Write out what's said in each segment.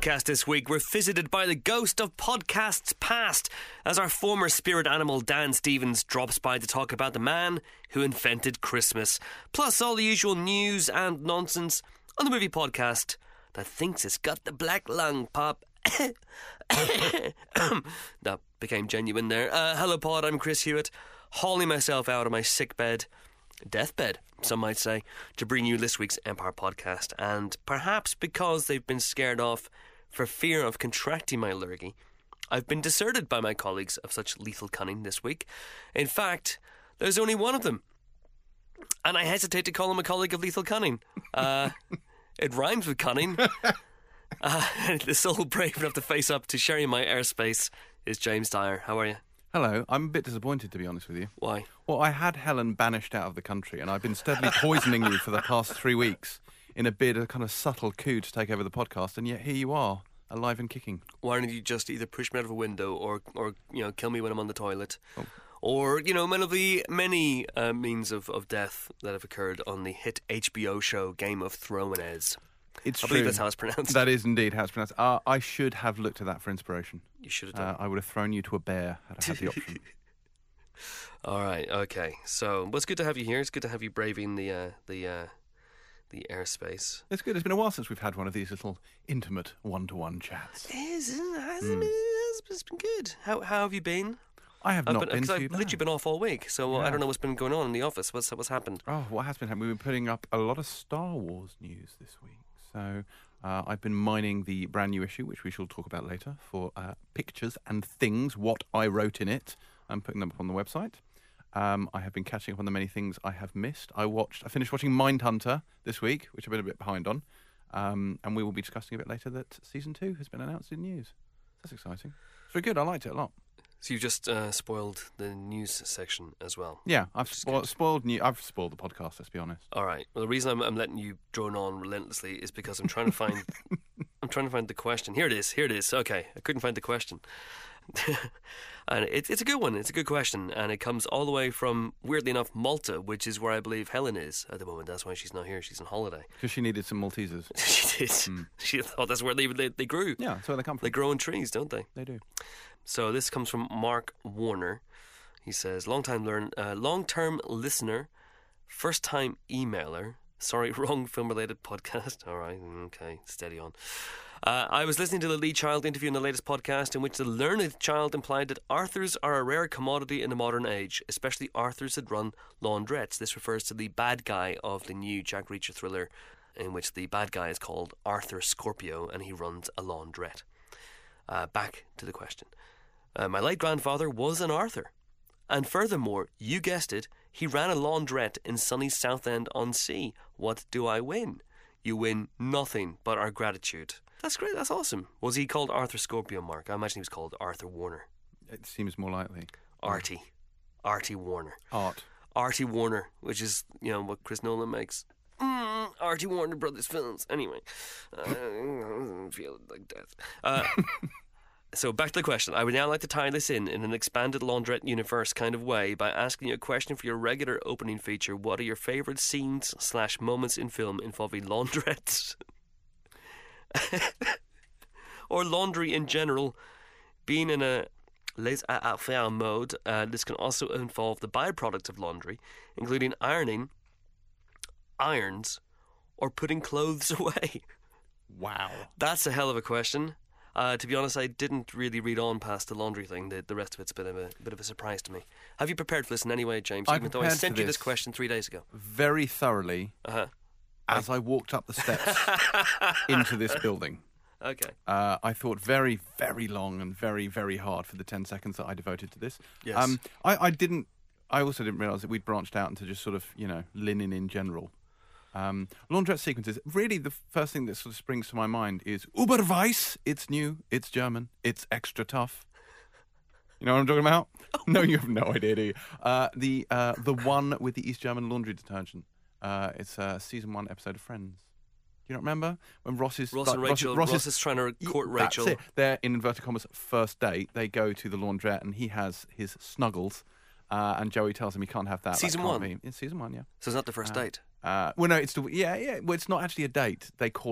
podcast this week, we're visited by the ghost of podcasts past as our former spirit animal Dan Stevens drops by to talk about the man who invented Christmas, plus all the usual news and nonsense on the movie podcast that thinks it's got the black lung pop. That became genuine there. Hello pod, I'm Chris Hewitt, hauling myself out of my sick bed, deathbed, some might say, to bring you this week's Empire podcast. And perhaps because they've been scared off for fear of contracting my allergy, I've been deserted by my colleagues of such lethal cunning this week. In fact, there's only one of them, and I hesitate to call him a colleague of lethal cunning. It rhymes with cunning. The soul brave enough to face up to sharing my airspace is James Dyer. How are you? Hello. I'm a bit disappointed, to be honest with you. Why? Well, I had Helen banished out of the country, and I've been steadily poisoning you for the past 3 weeks in a bit of a kind of subtle coup to take over the podcast, and yet here you are, alive and kicking. Why don't you just either push me out of a window or kill me when I'm on the toilet? Oh. Or, one of the many means of death that have occurred on the hit HBO show Game of Thrones. It's I true. believe that's how it's pronounced. That is indeed how it's pronounced. I should have looked at that for inspiration. You should have done. I would have thrown you to a bear had I had the option. All right, okay. So, well, it's good to have you here. It's good to have you braving the airspace. It's good. It's been a while since we've had one of these little intimate one-to-one chats. It is, isn't it? Hasn't it? It's been good. How have you been? I have not been too I've bad. literally been off all week, so I don't know what's been going on in the office. What's happened? Oh, what has been happening? We've been putting up a lot of Star Wars news this week. So I've been mining the brand new issue, which we shall talk about later, for pictures and things, what I wrote in it, and putting them up on the website. I have been catching up on the many things I have missed. I finished watching Mindhunter this week, which I've been a bit behind on. And we will be discussing a bit later that Season 2 has been announced in news. That's exciting. It's very good. I liked it a lot. So you've just spoiled the news section as well. Yeah, I've spoiled the podcast, let's be honest. All right. Well, the reason I'm letting you drone on relentlessly is because I'm trying to find the question. Here it is. Okay, I couldn't find the question. And it's a good one. It's a good question, and it comes all the way from, weirdly enough, Malta, which is where I believe Helen is at the moment. That's why she's not here. She's on holiday. Because she needed some Maltesers. She did. She thought that's where they grew. Yeah, that's where they come from. They grow in trees, don't they? They do. So this comes from Mark Warner. He says, long-term listener, first-time emailer. Sorry, wrong film-related podcast. All right, okay, steady on. I was listening to the Lee Child interview in the latest podcast in which the learned child implied that Arthurs are a rare commodity in the modern age, especially Arthurs that run laundrettes. This refers to the bad guy of the new Jack Reacher thriller, in which the bad guy is called Arthur Scorpio and he runs a laundrette. Back to the question. My late grandfather was an Arthur. And furthermore, you guessed it, he ran a laundrette in sunny Southend-on-Sea. What do I win? You win nothing but our gratitude. That's great, that's awesome. Was he called Arthur Scorpio, Mark? I imagine he was called Arthur Warner. It seems more likely. Artie Warner. Artie Warner, which is, what Chris Nolan makes. Artie Warner Brothers films. Anyway, I feel like death. So back to the question. I would now like to tie this in an expanded laundrette universe kind of way by asking you a question for your regular opening feature. What are your favourite scenes / moments in film involving laundrettes? Or laundry in general? Being in a laissez-faire mode, this can also involve the byproduct of laundry, including ironing, irons, or putting clothes away. Wow. That's a hell of a question. To be honest, I didn't really read on past the laundry thing. The rest of it's a bit of a surprise to me. Have you prepared for this in any way, James? Even though I sent you this question 3 days ago. Very thoroughly. As I walked up the steps into this building. Okay. I thought very, very long and very, very hard for the 10 seconds that I devoted to this. Yes. I also didn't realise that we'd branched out into just sort of, linen in general. Laundrette sequences. Really, the first thing that sort of springs to my mind is Uberweiss. It's new. It's German. It's extra tough. You know what I'm talking about? No, you have no idea, do you? The one with the East German laundry detergent. It's a season 1 episode of Friends. Do you not remember when Ross is trying to court Rachel? That's it. They're in inverted commas first date. They go to the laundrette and he has his snuggles, and Joey tells him he can't have that. Season 1. It's season 1, yeah. So it's not the first date. Well, no, it's Well, it's not actually a date. They call it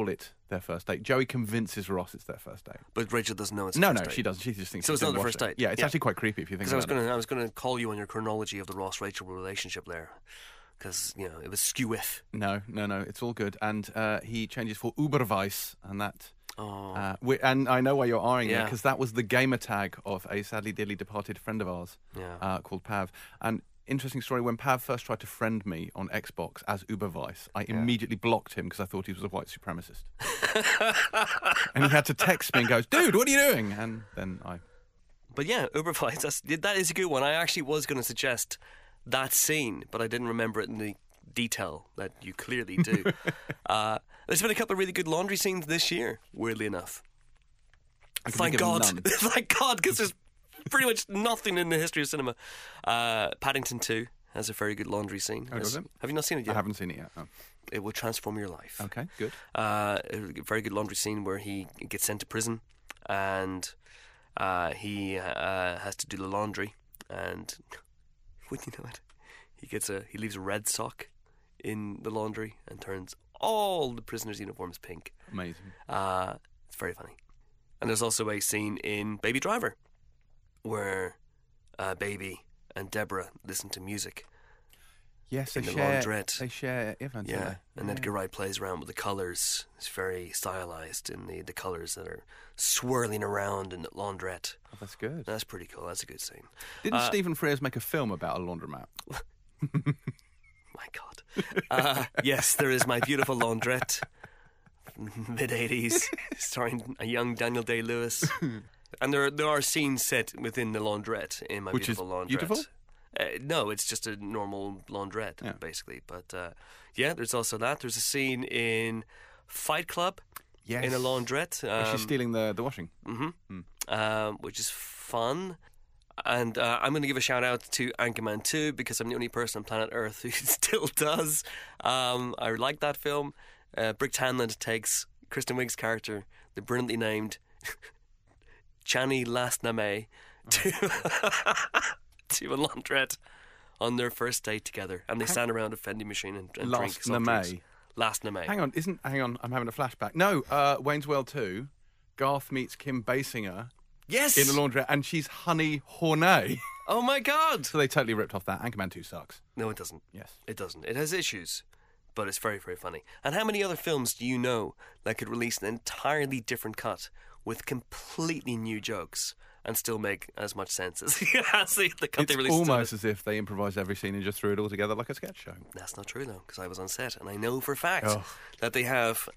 their first date. Joey convinces Ross it's their first date. But Rachel doesn't know it's No, their no, first date. she doesn't. She just thinks So she's it's not been the watched first it. date. Yeah, it's Yeah. actually quite creepy if you think Because about it. I was gonna call you on your chronology of the Ross Rachel relationship there, because it was skew with. No, it's all good. And he changes for Uberweiss, and that. Oh, And I know why you're eyeing it, Yeah. because that was the gamer tag of a sadly dearly departed friend of ours yeah. called Pav. And interesting story, when Pav first tried to friend me on Xbox as Uberweiss, I immediately blocked him because I thought he was a white supremacist. And he had to text me and goes, dude, what are you doing? And then But yeah, Uberweiss, that is a good one. I actually was going to suggest that scene, but I didn't remember it in the detail that you clearly do. There's been a couple of really good laundry scenes this year, weirdly enough. I can Thank think of God. none. Thank God, because there's pretty much nothing in the history of cinema. Paddington 2 has a very good laundry scene. Oh, does it? Have you not seen it I yet? haven't seen it yet. No. It will transform your life. Okay, good. A very good laundry scene where he gets sent to prison and he has to do the laundry, and wouldn't you know it, he leaves a red sock in the laundry and turns all the prisoners' uniforms pink. Amazing. It's very funny. And there's also a scene in Baby Driver where Baby and Deborah listen to music. Yes, they in the share. laundrette. They share events. Yeah, don't they? and Edgar Wright plays around with the colours. It's very stylised in the colours that are swirling around in the laundrette. Oh, that's good. That's pretty cool. That's a good scene. Didn't Stephen Frears make a film about a laundromat? My God. Yes, there is My Beautiful Laundrette, mid-80s, starring a young Daniel Day-Lewis. And there are scenes set within the laundrette in My Which is Beautiful Laundrette. beautiful? No, it's just a normal laundrette, basically. But yeah, there's also that. There's a scene in Fight Club Yes. in a laundrette. Where she's stealing the washing. Which is fun. And I'm going to give a shout out to Anchorman 2 because I'm the only person on planet Earth who still does. I like that film. Brick Tanland takes Kristen Wiig's character, the brilliantly named Chani Lasname, to a laundrette on their first date together. And they stand around a vending machine and drink soft drinks. Lasname. Hang on, I'm having a flashback. No, Wayne's World 2, Garth meets Kim Basinger Yes! in the laundrette, and she's Honey Hornay. Oh my God! So they totally ripped off that. Anchorman 2 sucks. No, it doesn't. Yes. It doesn't. It has issues, but it's very, very funny. And how many other films do you know that could release an entirely different cut with completely new jokes and still make as much sense as the cut It's they released? almost as if they improvised every scene and just threw it all together like a sketch show. That's not true though, because I was on set and I know for a fact Oh. that they have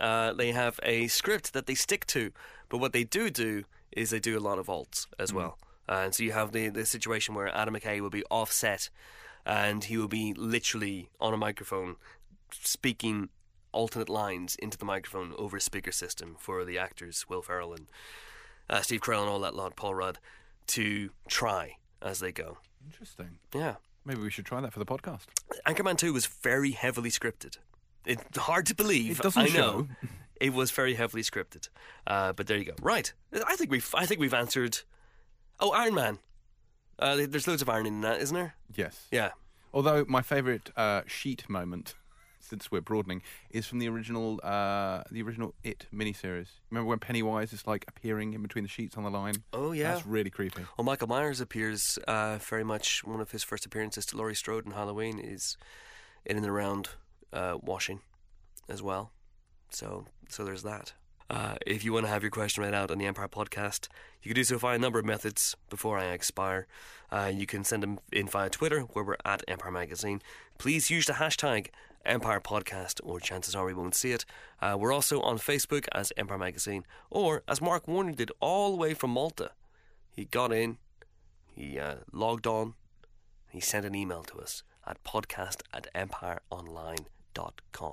a script that they stick to. But what they do is they do a lot of alts as well. And so you have the situation where Adam McKay will be offset and he will be literally on a microphone speaking alternate lines into the microphone over a speaker system for the actors, Will Ferrell and Steve Carell and all that lot, Paul Rudd, to try as they go. Interesting. Yeah. Maybe we should try that for the podcast. Anchorman 2 was very heavily scripted. It's hard to believe. It doesn't I know. show. It was very heavily scripted. But there you go. Right. I think we've answered. Oh, Iron Man. There's loads of ironing in that, isn't there? Yes. Yeah. Although my favourite sheet moment, since we're broadening, is from the original It miniseries. Remember when Pennywise is like appearing in between the sheets on the line? Oh yeah. That's really creepy. Well, Michael Myers appears very much. One of his first appearances to Laurie Strode in Halloween is in and around washing as well. So there's that. If you want to have your question read out on the Empire Podcast, you can do so via a number of methods before I expire. You can send them in via Twitter, where we're at Empire Magazine. Please use the hashtag Empire Podcast, or chances are we won't see it. We're also on Facebook as Empire Magazine, or as Mark Warner did all the way from Malta. He got in, he logged on, he sent an email to us at podcast@empireonline.com.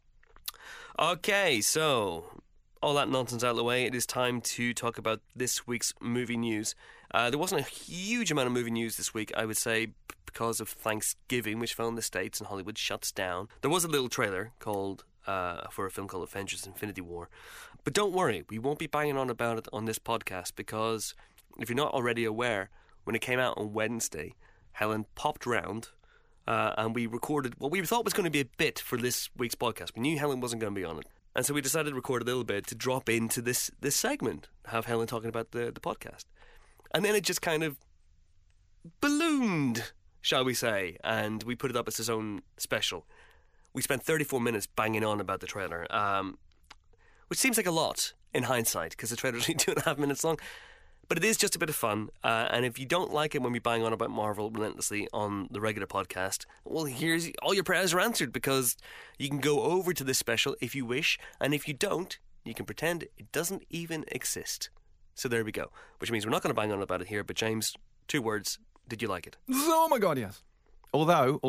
Okay, so all that nonsense out of the way, it is time to talk about this week's movie news. There wasn't a huge amount of movie news this week, I would say, because of Thanksgiving, which fell in the States and Hollywood shuts down. There was a little trailer called for a film called Avengers Infinity War. But don't worry, we won't be banging on about it on this podcast, because if you're not already aware, when it came out on Wednesday, Helen popped round and we recorded what we thought was going to be a bit for this week's podcast. We knew Helen wasn't going to be on it. And so we decided to record a little bit to drop into this segment, have Helen talking about the podcast. And then it just kind of ballooned, shall we say, and we put it up as its own special. We spent 34 minutes banging on about the trailer, which seems like a lot in hindsight, because the trailer's only 2.5 minutes long. But it is just a bit of fun, and if you don't like it when we bang on about Marvel relentlessly on the regular podcast, well, here's all your prayers are answered, because you can go over to this special if you wish, and if you don't, you can pretend it doesn't even exist. So there we go. Which means we're not going to bang on about it here, but James, 2 words, did you like it? Oh my God, yes. Although.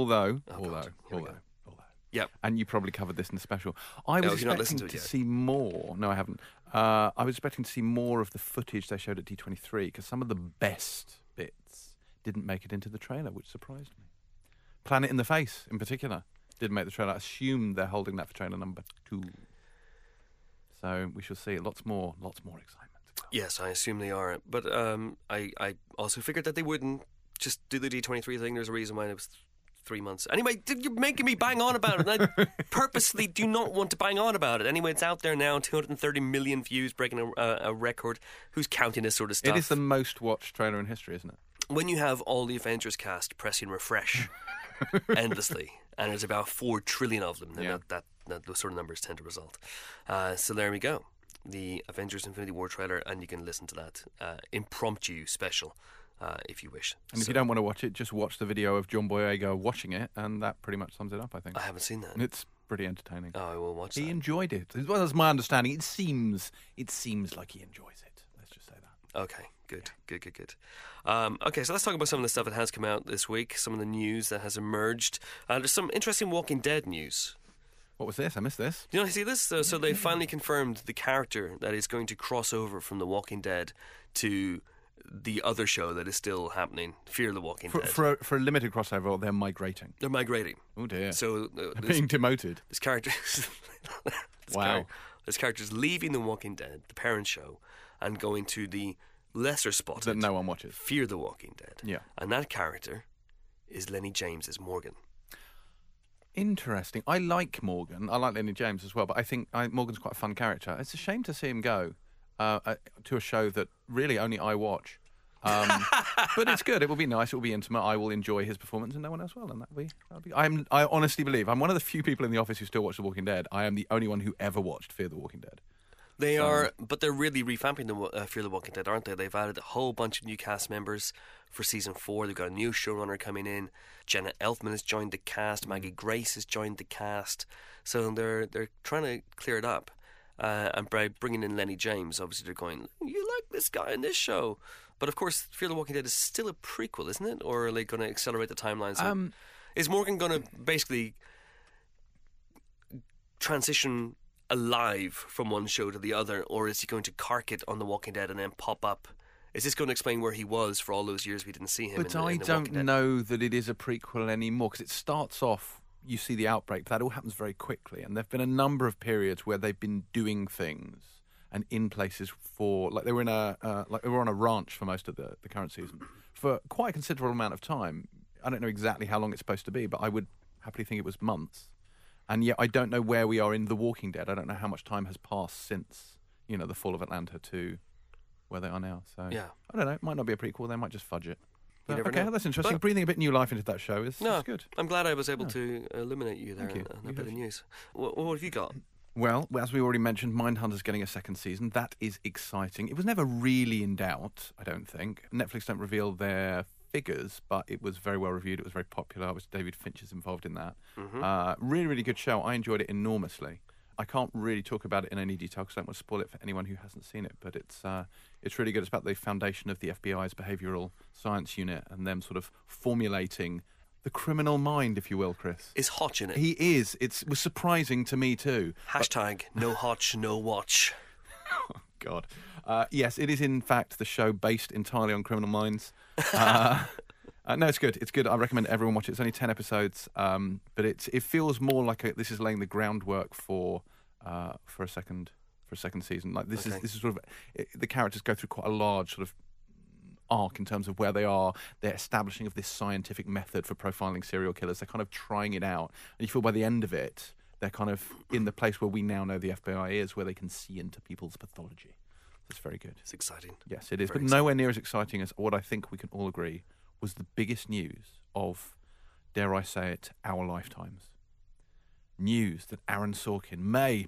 Yep. And you probably covered this in the special. I was expecting to see more. No, I haven't. I was expecting to see more of the footage they showed at D23, because some of the best bits didn't make it into the trailer, which surprised me. Planet in the Face, in particular, didn't make the trailer. I assume they're holding that for trailer number 2. So we shall see. Lots more excitement. Yes, I assume they are. But I also figured that they wouldn't just do the D23 thing. There's a reason why it was 3 months. Anyway, you're making me bang on about it, and I purposely do not want to bang on about it. Anyway, it's out there now, 230 million views, breaking a record. Who's counting this sort of stuff? It is the most watched trailer in history, isn't it? When you have all the Avengers cast pressing refresh endlessly, and there's about 4 trillion of them, then that those sort of numbers tend to result. So there we go. The Avengers Infinity War trailer, and you can listen to that impromptu special if you wish. And if you don't want to watch it, just watch the video of John Boyega watching it, and that pretty much sums it up, I think. I haven't seen that. It's pretty entertaining. Oh, I will watch that. He enjoyed it. As well as my understanding, it seems like he enjoys it. Let's just say that. Okay, good. Okay, so let's talk about some of the stuff that has come out this week, some of the news that has emerged. There's some interesting Walking Dead news. What was this? I missed this. You know, see this? So they finally confirmed the character that is going to cross over from The Walking Dead to the other show that is still happening, Fear the Walking Dead. For a limited crossover, they're migrating. They're migrating. Oh dear. So they're being demoted. This character... Wow. This character is leaving The Walking Dead, the parent show, and going to the lesser spotted... that no one watches. Fear the Walking Dead. Yeah. And that character is Lenny James as Morgan. Interesting. I like Morgan. I like Lenny James as well, but I think Morgan's quite a fun character. It's a shame to see him go to a show that really only I watch. But it's good. It will be nice. It will be intimate. I will enjoy his performance, and no one else will. And that'll be. I honestly believe I'm one of the few people in the office who still watch The Walking Dead. I am the only one who ever watched Fear the Walking Dead. They are, but they're really revamping the Fear the Walking Dead, aren't they? They've added a whole bunch of new cast members for season 4. They've got a new showrunner coming in. Jenna Elfman has joined the cast. Maggie Grace has joined the cast. So they're trying to clear it up. And by bringing in Lenny James, obviously they're going, you like this guy in this show. But of course, Fear the Walking Dead is still a prequel, isn't it? Or are they going to accelerate the timeline? So is Morgan going to basically transition alive from one show to the other, or is he going to cark it on The Walking Dead and then pop up? Is this going to explain where he was for all those years we didn't see him? But I don't know that it is a prequel anymore, because it starts off, you see the outbreak, but that all happens very quickly, and there have been a number of periods where they've been doing things and in places for, like they were on a ranch for most of the current season for quite a considerable amount of time. I don't know exactly how long it's supposed to be, but I would happily think it was months. And yet I don't know where we are in The Walking Dead. I don't know how much time has passed since, the fall of Atlanta to where they are now. So yeah. I don't know. It might not be a prequel. They might just fudge it. You never okay, know. That's interesting. But breathing a bit new life into that show is good. I'm glad I was able to illuminate you there on that bit of news. What have you got? Well, as we already mentioned, Mindhunter's getting a second season. That is exciting. It was never really in doubt, I don't think. Netflix don't reveal their figures, but it was very well reviewed. It was very popular. Obviously, David Finch is involved in that. Mm-hmm. Really, really good show. I enjoyed it enormously. I can't really talk about it in any detail because I don't want to spoil it for anyone who hasn't seen it, but it's really good. It's about the foundation of the FBI's behavioural science unit and them sort of formulating the criminal mind, if you will, Chris. Is Hotch in it? He is. It was surprising to me too. Hashtag no Hotch, no watch. Oh, God. Yes, it is in fact the show based entirely on criminal minds. No, it's good. It's good. I recommend everyone watch it. It's only 10 episodes, but it feels more like this is laying the groundwork for a second season. Like this is sort of the characters go through quite a large sort of arc in terms of where they are. They're establishing of this scientific method for profiling serial killers. They're kind of trying it out, and you feel by the end of it They're kind of in the place where we now know the FBI is, where they can see into people's pathology. That's very good. It's exciting. Yes, it is, Very but nowhere near as exciting as what I think we can all agree was the biggest news of, dare I say it, our lifetimes. News that Aaron Sorkin may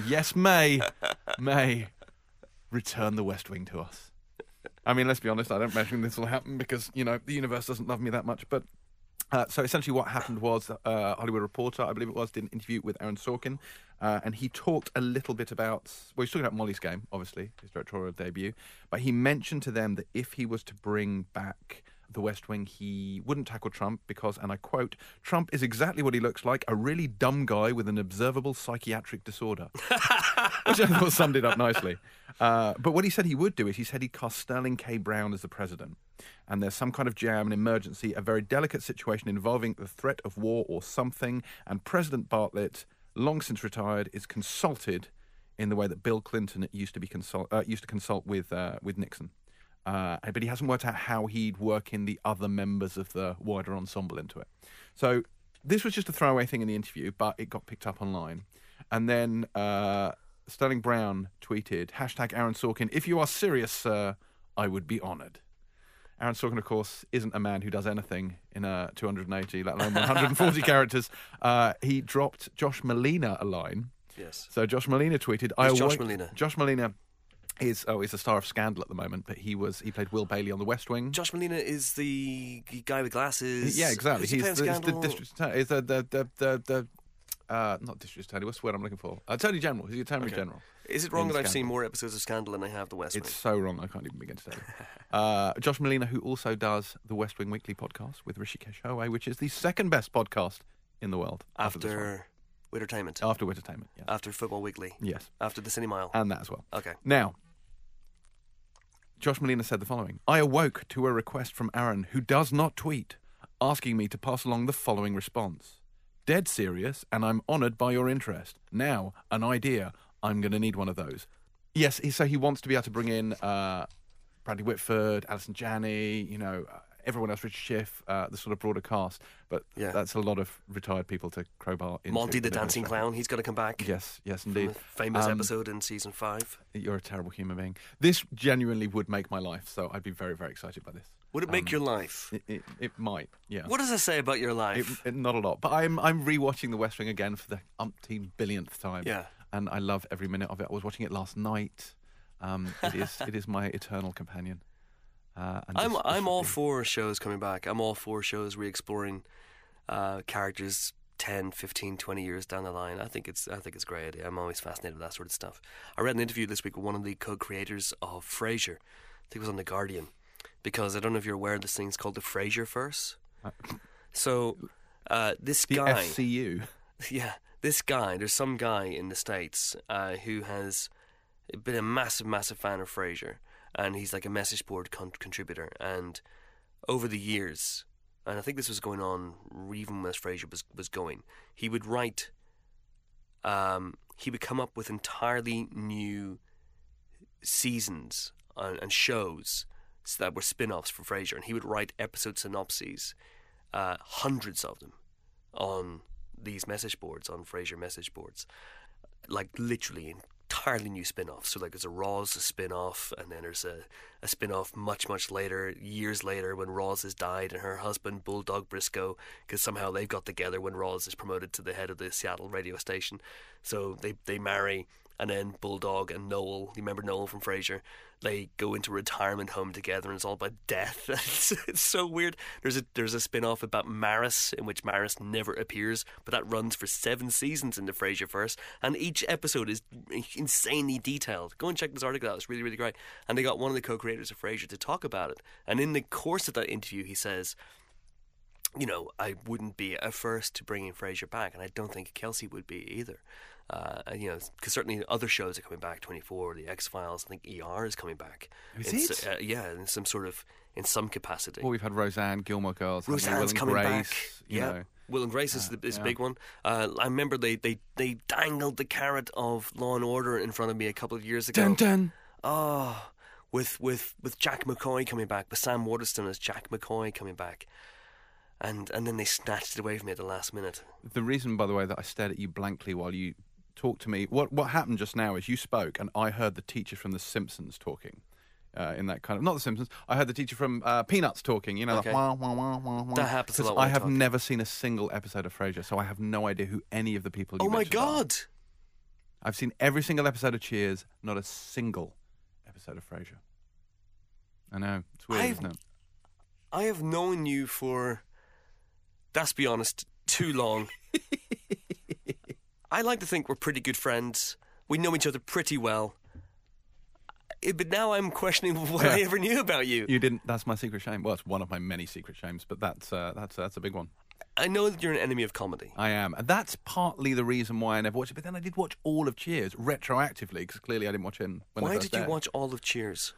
return the West Wing to us. I mean, let's be honest, I don't imagine this will happen because, the universe doesn't love me that much. But so essentially what happened was Hollywood Reporter, I believe it was, did an interview with Aaron Sorkin, and he talked a little bit about, he's talking about Molly's Game, obviously, his directorial debut, but he mentioned to them that if he was to bring back the West Wing, he wouldn't tackle Trump because, and I quote, "Trump is exactly what he looks like, a really dumb guy with an observable psychiatric disorder." Which I thought summed it up nicely. But what he said he would do is he said he'd cast Sterling K. Brown as the president. And there's some kind of jam, an emergency, a very delicate situation involving the threat of war or something. And President Bartlett, long since retired, is consulted in the way that Bill Clinton used to consult with Nixon. But he hasn't worked out how he'd work in the other members of the wider ensemble into it. So this was just a throwaway thing in the interview, but it got picked up online. And then Sterling Brown tweeted, #Aaron Sorkin, if you are serious, sir, I would be honoured. Aaron Sorkin, of course, isn't a man who does anything in 280, let alone 140 characters. He dropped Josh Malina a line. Yes. So Josh Malina tweeted... Josh Malina? Josh Malina is a star of Scandal at the moment, but he played Will Bailey on The West Wing. Josh Malina is the guy with glasses. Yeah, exactly. He's the district attorney. He's the not district attorney. What's the word I'm looking for? Attorney General. He's the Attorney General. Is it wrong that I've seen more episodes of Scandal than I have The West Wing? It's so wrong, I can't even begin to tell you. Josh Malina, who also does the West Wing Weekly podcast with Rishikesh Hirway, which is the second best podcast in the world. After Wittertainment? After Wittertainment, yes. After Football Weekly? Yes. After The Cine Mile? And that as well. Okay. Now, Josh Malina said the following. I awoke to a request from Aaron, who does not tweet, asking me to pass along the following response. Dead serious, and I'm honoured by your interest. Now, an idea. I'm going to need one of those. Yes, so he wants to be able to bring in Bradley Whitford, Alison Janney, everyone else, Richard Schiff, the sort of broader cast. But that's a lot of retired people to crowbar into. Monty the Dancing Clown, he's got to come back. Yes, indeed. Famous episode in season 5. You're a terrible human being. This genuinely would make my life, so I'd be very, very excited by this. Would it make your life? It might, yeah. What does it say about your life? Not a lot, but I'm rewatching The West Wing again for the umpteen billionth time. Yeah. And I love every minute of it. I was watching it last night. It is my eternal companion. I'm all for shows coming back. I'm all for shows re-exploring characters 10, 15, 20 years down the line. I think it's a great idea. I'm always fascinated with that sort of stuff. I read an interview this week with one of the co-creators of Frasier. I think it was on The Guardian. Because I don't know if you're aware, this thing's called the Frasier-verse. So this guy... The FCU. Yeah, this guy, there's some guy in the States who has been a massive, massive fan of Frasier. And he's like a message board contributor. And over the years, and I think this was going on even as Frasier was going, he would write, he would come up with entirely new seasons and shows that were spin-offs for Frasier. And he would write episode synopses, hundreds of them, on these message boards, on Frasier message boards. Like literally entirely new spin-offs. So like there's a Roz spin-off, and then there's a spin-off much, much later, years later, when Roz has died and her husband, Bulldog Briscoe, because somehow they've got together when Roz is promoted to the head of the Seattle radio station. So they marry, and then Bulldog and Noel, you remember Noel from Frasier, they go into a retirement home together, and it's all about death. It's so weird. There's a spin-off about Maris, in which Maris never appears, but that runs for 7 seasons in the Frasierverse, and each episode is insanely detailed. Go and check this article out. It's really, really great. And they got one of the co-creators of Frasier to talk about it. And in the course of that interview, he says, I wouldn't be averse to bringing Frasier back, and I don't think Kelsey would be either. Because certainly other shows are coming back. 24, The X-Files. I think ER is coming back. Is it? Yeah, in some capacity. Well, we've had Roseanne, Gilmore Girls, Roseanne's coming Grace, back. Will and Grace is a big one. I remember they dangled the carrot of Law and Order in front of me a couple of years ago. Dun dun. Oh, with Jack McCoy coming back, with Sam Waterston as Jack McCoy coming back. and then they snatched it away from me at the last minute. The reason, by the way, that I stared at you blankly while you talked to me, what happened just now is you spoke, and I heard the teacher from The Simpsons talking. In that kind of, not The Simpsons, I heard the teacher from Peanuts talking, Okay. like, wah, wah, wah, wah, wah. That happens a lot 'Cause when I I have talk. never seen a single episode of Frasier, so I have no idea who any of the people you Oh my mentioned are. God! I've seen every single episode of Cheers, not a single episode of Frasier. I know, it's weird, isn't it? I have known you for, let's be honest, too long. I like to think we're pretty good friends. We know each other pretty well. But now I'm questioning what I ever knew about you. You didn't. That's my secret shame. Well, it's one of my many secret shames, but that's a big one. I know that you're an enemy of comedy. I am, and that's partly the reason why I never watched it. But then I did watch all of Cheers retroactively because clearly I didn't watch it when Why they first did you aired. watch all of Cheers?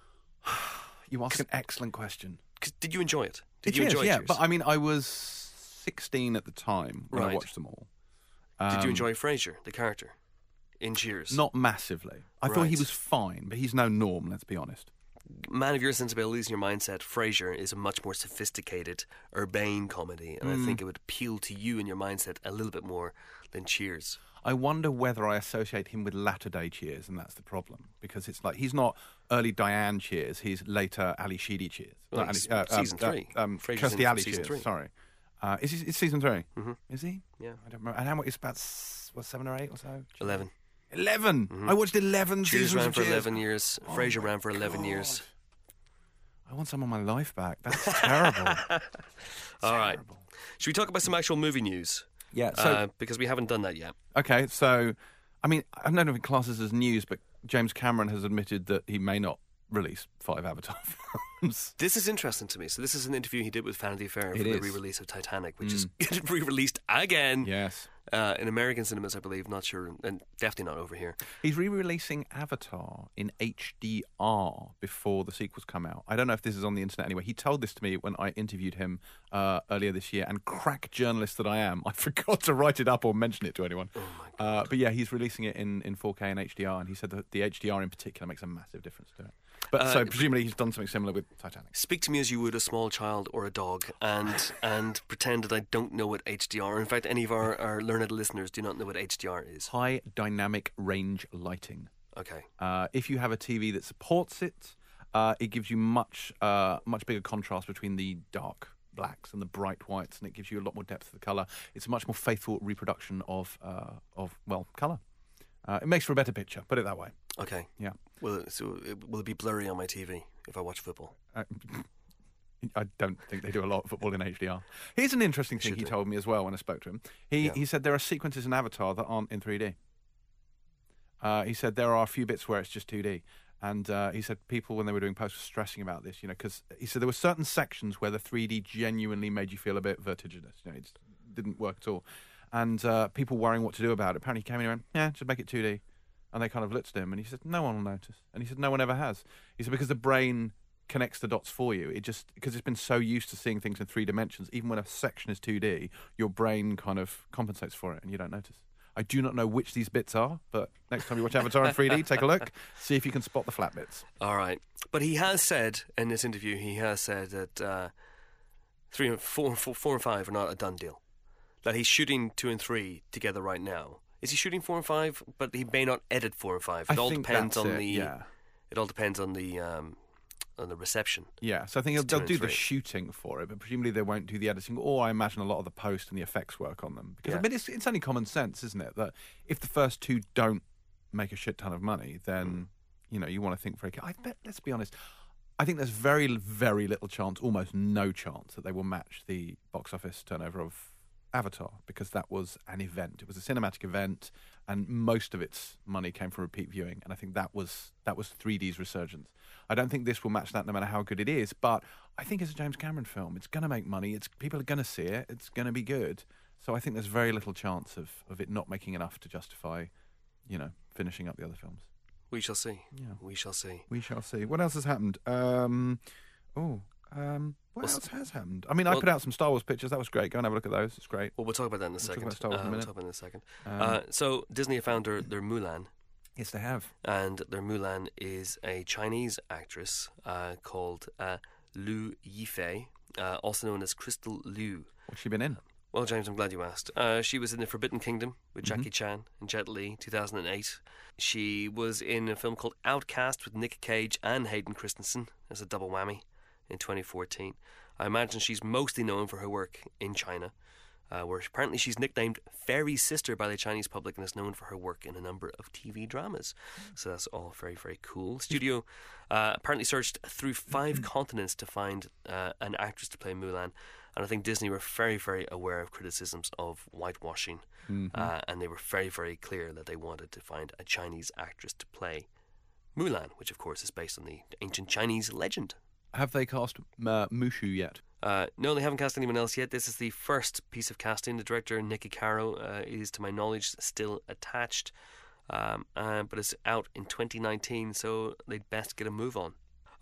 You ask an excellent question. 'Cause did you enjoy it? Did It you is, enjoy yeah, Cheers? but I mean, I was 16 at the time when I Right. watched them all. Did you enjoy Frasier, the character, in Cheers? Not massively. I thought he Right. was fine, but he's no Norm. Let's be honest. Man of your sensibilities and your mindset, Frasier is a much more sophisticated, urbane comedy, and I think it would appeal to you and your mindset a little bit more than Cheers. I wonder whether I associate him with latter day Cheers, and that's the problem because it's like he's not early Diane Cheers, he's later Ali Sheedy Cheers. Well, Not he's Ali- season 3. Frasier's Kirstie in Alley season Cheers. 3. Sorry, it's season 3. Mm-hmm. Is he? Yeah. I don't remember. And how much? It's about 7 or 8 or so. 11. 11. I watched 11 Cheers seasons ran of for Cheers. 11 years. Frasier ran for 11 years. I want some of my life back. That's terrible. All right. Terrible. Should we talk about some actual movie news? Yeah. So Because we haven't done that yet. okay. So I mean, I don't know if it classes as news, but James Cameron has admitted that he may not release 5 Avatar films. This is interesting to me. So this is an interview he did with Vanity Fair for It the is. re-release of Titanic, which is re-released again Yes. in American cinemas, I believe. Not sure, and definitely not over here. He's re-releasing Avatar in HDR before the sequels come out. I don't know if this is on the internet anyway. He told this to me when I interviewed him earlier this year, and crack journalist that I am, I forgot to write it up or mention it to anyone. Oh my God. But yeah, he's releasing it in 4K and HDR, and he said that the HDR in particular makes a massive difference to it. But so presumably he's done something similar with Titanic. Speak to me as you would a small child or a dog, and pretend that I don't know what HDR. In fact, any of our learned listeners do not know what HDR is. High dynamic range lighting. Okay. If you have a TV that supports it, it gives you much bigger contrast between the dark blacks and the bright whites, and it gives you a lot more depth of the colour. It's a much more faithful reproduction of colour. It makes for a better picture, put it that way. Okay. Yeah. Will it be blurry on my TV if I watch football? I don't think they do a lot of football in HDR. Here's an interesting thing Should he do. told me as well when I spoke to him. He said there are sequences in Avatar that aren't in 3D. He said there are a few bits where it's just 2D. And he said people, when they were doing posts, were stressing about this, because he said there were certain sections where the 3D genuinely made you feel a bit vertiginous. It just didn't work at all. And people worrying what to do about it. Apparently he came in and went, yeah, just make it 2D. And they kind of looked at him, and he said, no one will notice. And he said, no one ever has. He said, because the brain connects the dots for you. Because it's been so used to seeing things in 3 dimensions, even when a section is 2D, your brain kind of compensates for it, and you don't notice. I do not know which these bits are, but next time you watch Avatar in 3D, take a look, see if you can spot the flat bits. All right. But he has said in this interview, that 3 and 4 and 5 are not a done deal. That he's shooting 2 and 3 together right now. Is he shooting 4 and 5? But he may not edit 4 and 5. It all depends on the. Yeah. It all depends on the reception. Yeah, so I think It's they'll 2 and do the 3. shooting for it, but presumably they won't do the editing, or I imagine a lot of the post and the effects work on them. Because Yeah. I mean, it's only common sense, isn't it, that if the first 2 don't make a shit ton of money, then you want to think very. I bet. Let's be honest. I think there's very, very little chance, almost no chance, that they will match the box office turnover of Avatar, because that was an event. It was a cinematic event, and most of its money came from repeat viewing. And I think that was 3D's resurgence. I don't think this will match that, no matter how good it is. But I think it's a James Cameron film. It's going to make money. People are going to see it. It's going to be good. So I think there's very little chance of it not making enough to justify, finishing up the other films. We shall see. Yeah. We shall see. We shall see. What else has happened? What else has happened? I mean, I well- put out some Star Wars pictures. That was great. Go and have a look at those. It's great. Well, we'll talk about that in a second. talk about Star Wars in a We'll minute. talk about it in a second. So Disney have found their Mulan, Yes, they have. and their Mulan is a Chinese actress called Liu Yifei, also known as Crystal Liu. What's she been in? Well, James, I'm glad you asked. She was in The Forbidden Kingdom with Jackie Chan and Jet Li, 2008. She was in a film called Outcast with Nick Cage and Hayden Christensen as a double whammy in 2014. I imagine she's mostly known for her work in China, where apparently she's nicknamed Fairy's Sister by the Chinese public and is known for her work in a number of TV dramas. So that's all very, very cool. Studio apparently searched through 5 continents to find an actress to play Mulan. And I think Disney were very, very aware of criticisms of whitewashing. And they were very, very clear that they wanted to find a Chinese actress to play Mulan, which of course is based on the ancient Chinese legend. Have they cast Mushu yet? No, they haven't cast anyone else yet. This is the first piece of casting. The director, Nicky Caro, is, to my knowledge, still attached. But it's out in 2019, so they'd best get a move on.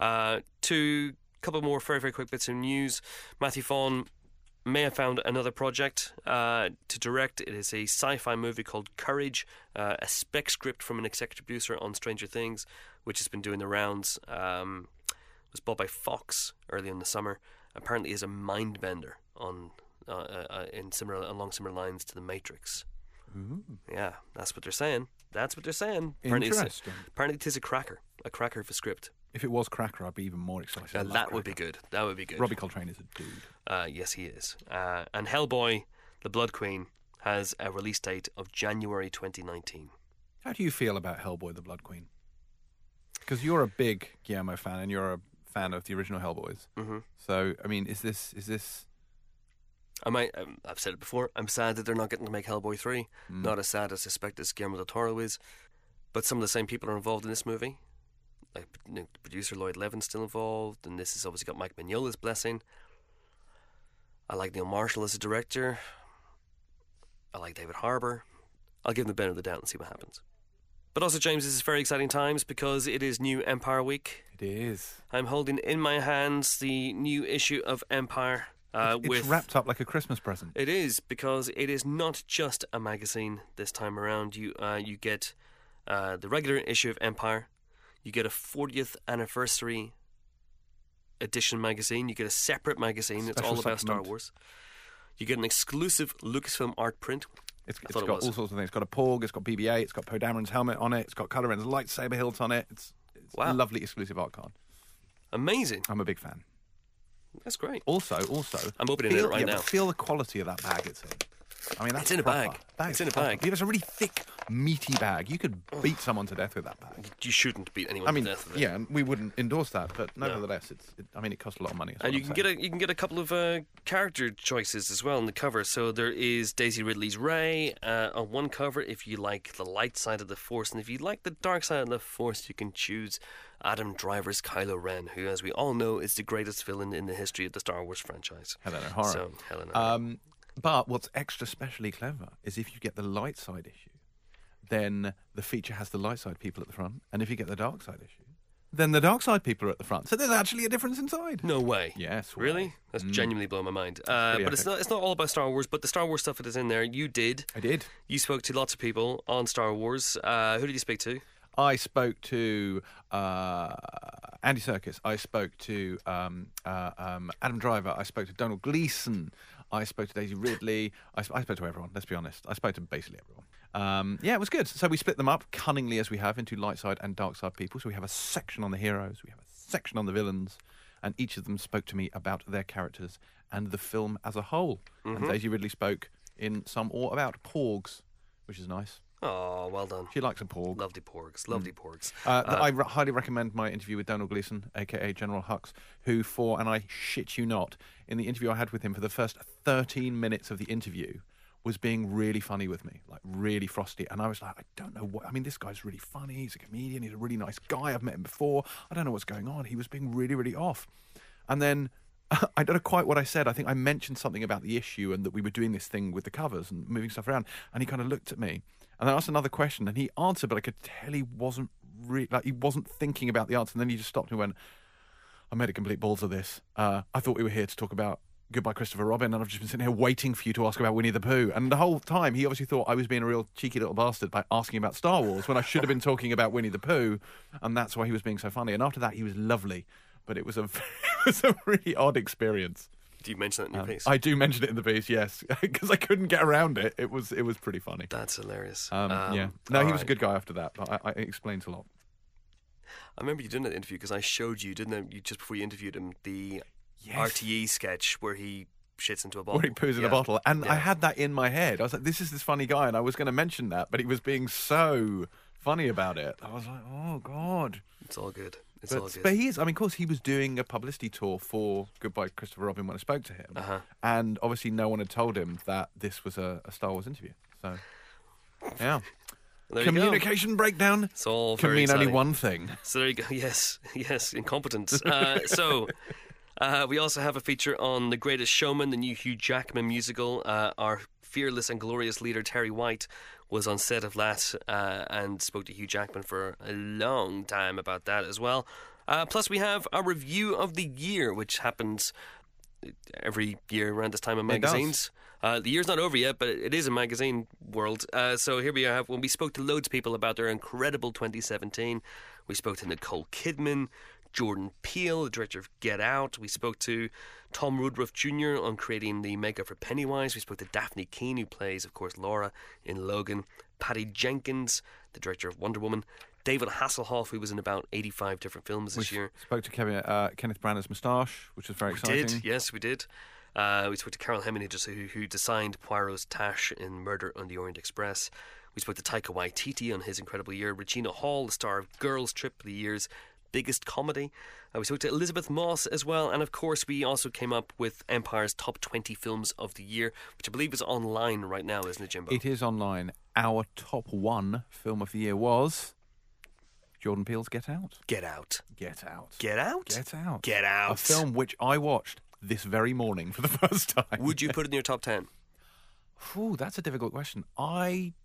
To a couple more very, very quick bits of news. Matthew Vaughn may have found another project to direct. It is a sci-fi movie called Courage, a spec script from an executive producer on Stranger Things, which has been doing the rounds. Was bought by Fox early in the summer. Apparently is a mind bender on along similar lines to The Matrix. Ooh. Yeah, that's what they're saying. Interesting. Apparently it is a cracker of a script. If it was Cracker, I'd be even more excited. That would be good. Robbie Coltrane is a dude. Yes, he is. And Hellboy, The Blood Queen, has a release date of January 2019. How do you feel about Hellboy, The Blood Queen? Because you're a big Guillermo fan, and you're a fan of the original Hellboys. Mm-hmm. So, I mean, is this? I've said it before. I'm sad that they're not getting to make Hellboy 3. Not as sad, I suspect, as Guillermo del Toro is. But some of the same people are involved in this movie. Like the producer Lloyd Levin's still involved, and this has obviously got Mike Mignola's blessing. I like Neil Marshall as a director. I like David Harbour. I'll give them the benefit of the doubt and see what happens. But also, James, this is very exciting times because it is New Empire Week. It is. I'm holding in my hands the new issue of Empire. It's wrapped up like a Christmas present. It is, because it is not just a magazine this time around. You get the regular issue of Empire. You get a 40th anniversary edition magazine. You get a separate magazine. It's all about Star Wars. You get an exclusive Lucasfilm art print. It's got all sorts of things. It's got a Porg, it's got BB-8, it's got Poe Dameron's helmet on it, it's got Kylo Ren's lightsaber hilt on it. It's a lovely exclusive art card. Amazing. I'm a big fan. That's great. Also, I'm opening it right now. Feel the quality of that bag it's in. I mean, that's it's in a bag. It's in a bag. It's a really thick, meaty bag. You could beat someone to death with that bag. You shouldn't beat anyone to death with it. Yeah, we wouldn't endorse that, but nevertheless, it costs a lot of money. And you can get a couple of character choices as well on the cover. So there is Daisy Ridley's Rey on one cover. If you like the light side of the Force, and if you like the dark side of the Force, you can choose Adam Driver's Kylo Ren, who, as we all know, is the greatest villain in the history of the Star Wars franchise. Helena O'Hara. But what's extra specially clever is if you get the light side issue, then the feature has the light side people at the front, and if you get the dark side issue, then the dark side people are at the front. So there's actually a difference inside. No way. Yes. Really? That's genuinely blowing my mind. But it's not all about Star Wars, but the Star Wars stuff that is in there, you did. I did. You spoke to lots of people on Star Wars. Who did you speak to? I spoke to Andy Serkis. I spoke to Adam Driver. I spoke to Donald Gleeson. I spoke to Daisy Ridley. I spoke to everyone, let's be honest. I spoke to basically everyone. Yeah, it was good. So we split them up cunningly, as we have, into light side and dark side people. So we have a section on the heroes, we have a section on the villains, and each of them spoke to me about their characters and the film as a whole. And Daisy Ridley spoke in some awe about Porgs, which is nice. Oh, well done. She likes a Porg. Lovely Porgs. Lovely Porgs. I highly recommend my interview with Donald Gleeson, a.k.a. General Hux, who and I shit you not, in the interview I had with him for the first 13 minutes of the interview, was being really funny with me, like really frosty. And I was like, I don't know what... I mean, this guy's really funny. He's a comedian. He's a really nice guy. I've met him before. I don't know what's going on. He was being really, really off. And then... I don't know quite what I said. I think I mentioned something about the issue and that we were doing this thing with the covers and moving stuff around. And he kind of looked at me and I asked another question and he answered, but I could tell he wasn't he wasn't thinking about the answer. And then he just stopped and went, I made a complete balls of this. I thought we were here to talk about Goodbye Christopher Robin, and I've just been sitting here waiting for you to ask about Winnie the Pooh. And the whole time he obviously thought I was being a real cheeky little bastard by asking about Star Wars when I should have been talking about Winnie the Pooh. And that's why he was being so funny. And after that, he was lovely. But it was a was a really odd experience. Do you mention that in your piece? I do mention it in the piece, yes, because I couldn't get around it. It was pretty funny. That's hilarious. Yeah. No, he was a good guy after that. But it explains a lot. I remember you doing that interview because I showed you, didn't I? You just before you interviewed him, the Yes. RTE sketch where he shits into a bottle. Where he poos in a bottle. And I had that in my head. I was like, this is this funny guy, and I was going to mention that, but he was being so funny about it. I was like, oh, God. It's all good. It's all good. But he is, I mean, of course, he was doing a publicity tour for Goodbye Christopher Robin when I spoke to him. And obviously no one had told him that this was a Star Wars interview. So, yeah. There Communication breakdown it's all can very mean exciting. only one thing. So there you go. Yes, incompetence. We also have a feature on The Greatest Showman, the new Hugh Jackman musical. Our fearless and glorious leader, Terry White, was on set of that and spoke to Hugh Jackman for a long time about that as well. Plus, we have a review of the year, which happens every year around this time in magazines. The year's not over yet, but it is a magazine world. So here we are. When we spoke to loads of people about their incredible 2017, we spoke to Nicole Kidman, Jordan Peele, the director of Get Out. We spoke to Tom Woodruff Jr. on creating the makeup for Pennywise. We spoke to Daphne Keane, who plays, of course, Laura in Logan. Patty Jenkins, the director of Wonder Woman. David Hasselhoff, who was in about 85 different films this year. We spoke to Kenneth Branagh's moustache, which was very exciting. We did, yes, we did. We spoke to Carol Hemming, who designed Poirot's Tash in Murder on the Orient Express. We spoke to Taika Waititi on his incredible year. Regina Hall, the star of Girls Trip, the year's biggest comedy. We spoke to Elizabeth Moss as well. And of course, we also came up with Empire's top 20 films of the year, which I believe is online right now, isn't it, Jimbo? It is online. Our top one film of the year was Jordan Peele's Get Out. Get Out. Get Out. Get Out? Get Out. Get Out. A film which I watched this very morning for the first time. Would you put it in your top 10? Ooh, that's a difficult question. I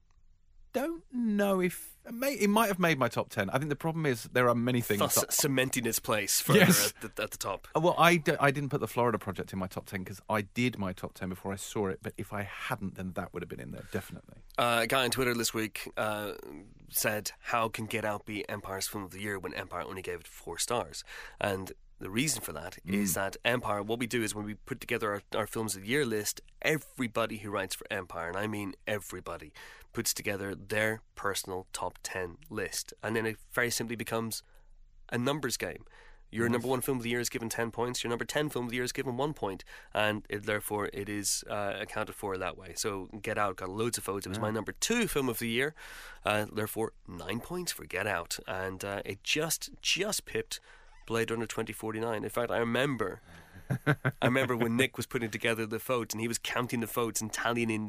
don't know if... It might have made my top 10. I think the problem is there are many things... Thus cementing its place further at the top. Well, I didn't put the Florida Project in my top 10 because I did my top 10 before I saw it, but if I hadn't, then that would have been in there, definitely. A guy on Twitter this week said, how can Get Out be Empire's Film of the Year when Empire only gave it 4 stars? And the reason for that is that Empire, what we do is when we put together our Films of the Year list, everybody who writes for Empire, and I mean everybody, puts together their personal top 10 list. And then it very simply becomes a numbers game. Your number 1 film of the year is given 10 points. Your number 10 film of the year is given 1 point. And therefore, it is accounted for that way. So Get Out got loads of votes. It was my number 2 film of the year. Therefore, 9 points for Get Out. And it just pipped Blade Runner 2049. In fact, I remember when Nick was putting together the votes and he was counting the votes and tallying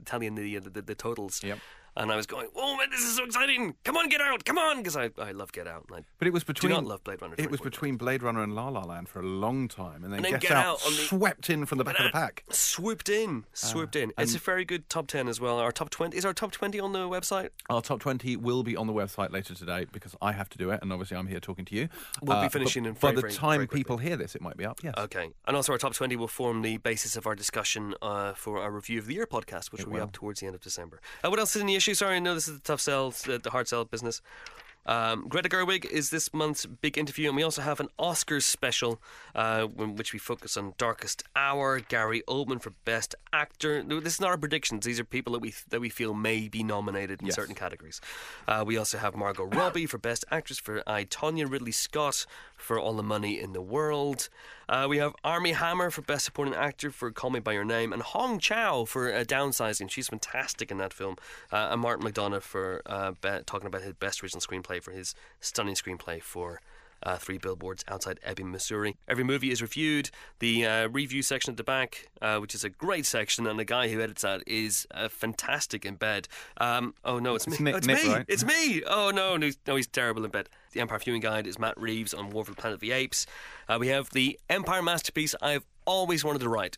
the totals. Yep. And I was going, oh man, this is so exciting! Come on, Get Out! Come on! Because I love Get Out. But it was between... Do not love Blade Runner. It was between Blade Runner and La La Land for a long time, and then Get Out swept in from the back of the pack. Swooped in. It's a very good top 10 as well. Our top 20 is our top 20 on the website. Our top 20 will be on the website later today because I have to do it, and obviously I'm here talking to you. We'll be finishing in by the time people hear this, it might be up. Yes. Okay, and also our top 20 will form the basis of our discussion for our Review of the Year podcast, which will be up towards the end of December. What else is in the issue? Sorry, I know this is the tough sell, the hard sell business. Greta Gerwig is this month's big interview, and we also have an Oscars special in which we focus on Darkest Hour, Gary Oldman for Best Actor. This is not our predictions. These are people that we feel may be nominated in certain categories. We also have Margot Robbie for Best Actress for I, Tonya, Ridley Scott for All the Money in the World. We have Armie Hammer for Best Supporting Actor for Call Me By Your Name, and Hong Chow for Downsizing. She's fantastic in that film. And Martin McDonagh for talking about his Best Original Screenplay for his stunning screenplay for 3 Billboards Outside Ebbing, Missouri. Every movie is reviewed. The review section at the back, which is a great section, and the guy who edits that is fantastic in bed. Oh no, it's me. It's me. Right? It's me. Oh no, he's terrible in bed. The Empire Viewing Guide is Matt Reeves on War for the Planet of the Apes. We have the Empire masterpiece I've always wanted to write,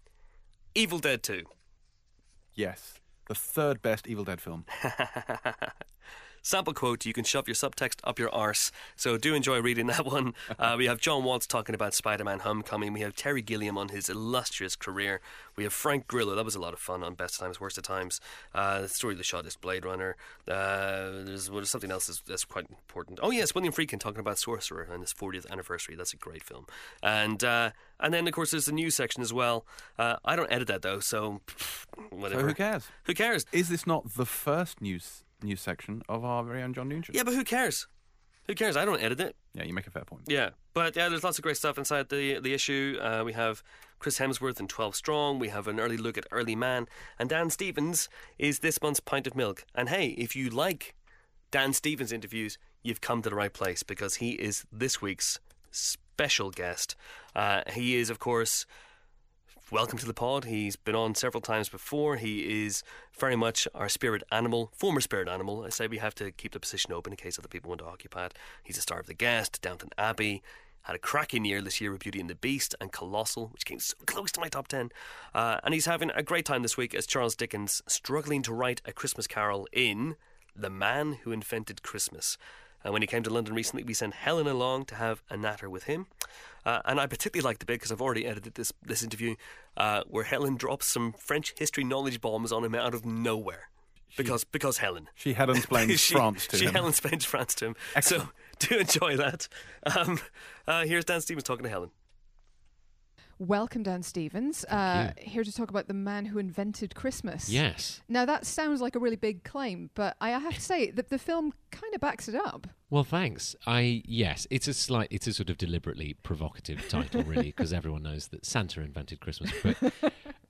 Evil Dead 2. Yes, the 3rd best Evil Dead film. sample quote, you can shove your subtext up your arse. So do enjoy reading that one. We have John Waltz talking about Spider-Man Homecoming. We have Terry Gilliam on his illustrious career. We have Frank Grillo. That was a lot of fun on Best of Times, Worst of Times. The story of the shot is Blade Runner. There's something else that's quite important. Oh yes, William Friedkin talking about Sorcerer and his 40th anniversary. That's a great film. And then of course there's the news section as well. I don't edit that though, so whatever. So who cares? Who cares? Is this not the first news section of our very own John Nugent? Yeah, but who cares? Who cares? I don't edit it. Yeah, you make a fair point. Yeah, but yeah, there's lots of great stuff inside the issue. We have Chris Hemsworth in 12 Strong. We have an early look at Early Man. And Dan Stevens is this month's Pint of Milk. And hey, if you like Dan Stevens interviews, you've come to the right place because he is this week's special guest. He is, of course, welcome to the pod. He's been on several times before. He is very much our spirit animal, former spirit animal. I say we have to keep the position open in case other people want to occupy it. He's a star of The Guest, Downton Abbey, had a cracking year this year with Beauty and the Beast and Colossal, which came so close to my top 10. And he's having a great time this week as Charles Dickens struggling to write A Christmas Carol in The Man Who Invented Christmas. And when he came to London recently, we sent Helen along to have a natter with him. And I particularly liked the bit, because I've already edited this interview, where Helen drops some French history knowledge bombs on him out of nowhere. Because Helen. She Helen-splains France to him. She Helen-splains France to him. Excellent. So do enjoy that. Here's Dan Stevens talking to Helen. Welcome, Dan Stevens. Here to talk about The Man Who Invented Christmas. Yes. Now, that sounds like a really big claim, but I have to say that the film kind of backs it up. Well, thanks. Yes, it's a sort of deliberately provocative title, really, because everyone knows that Santa invented Christmas. But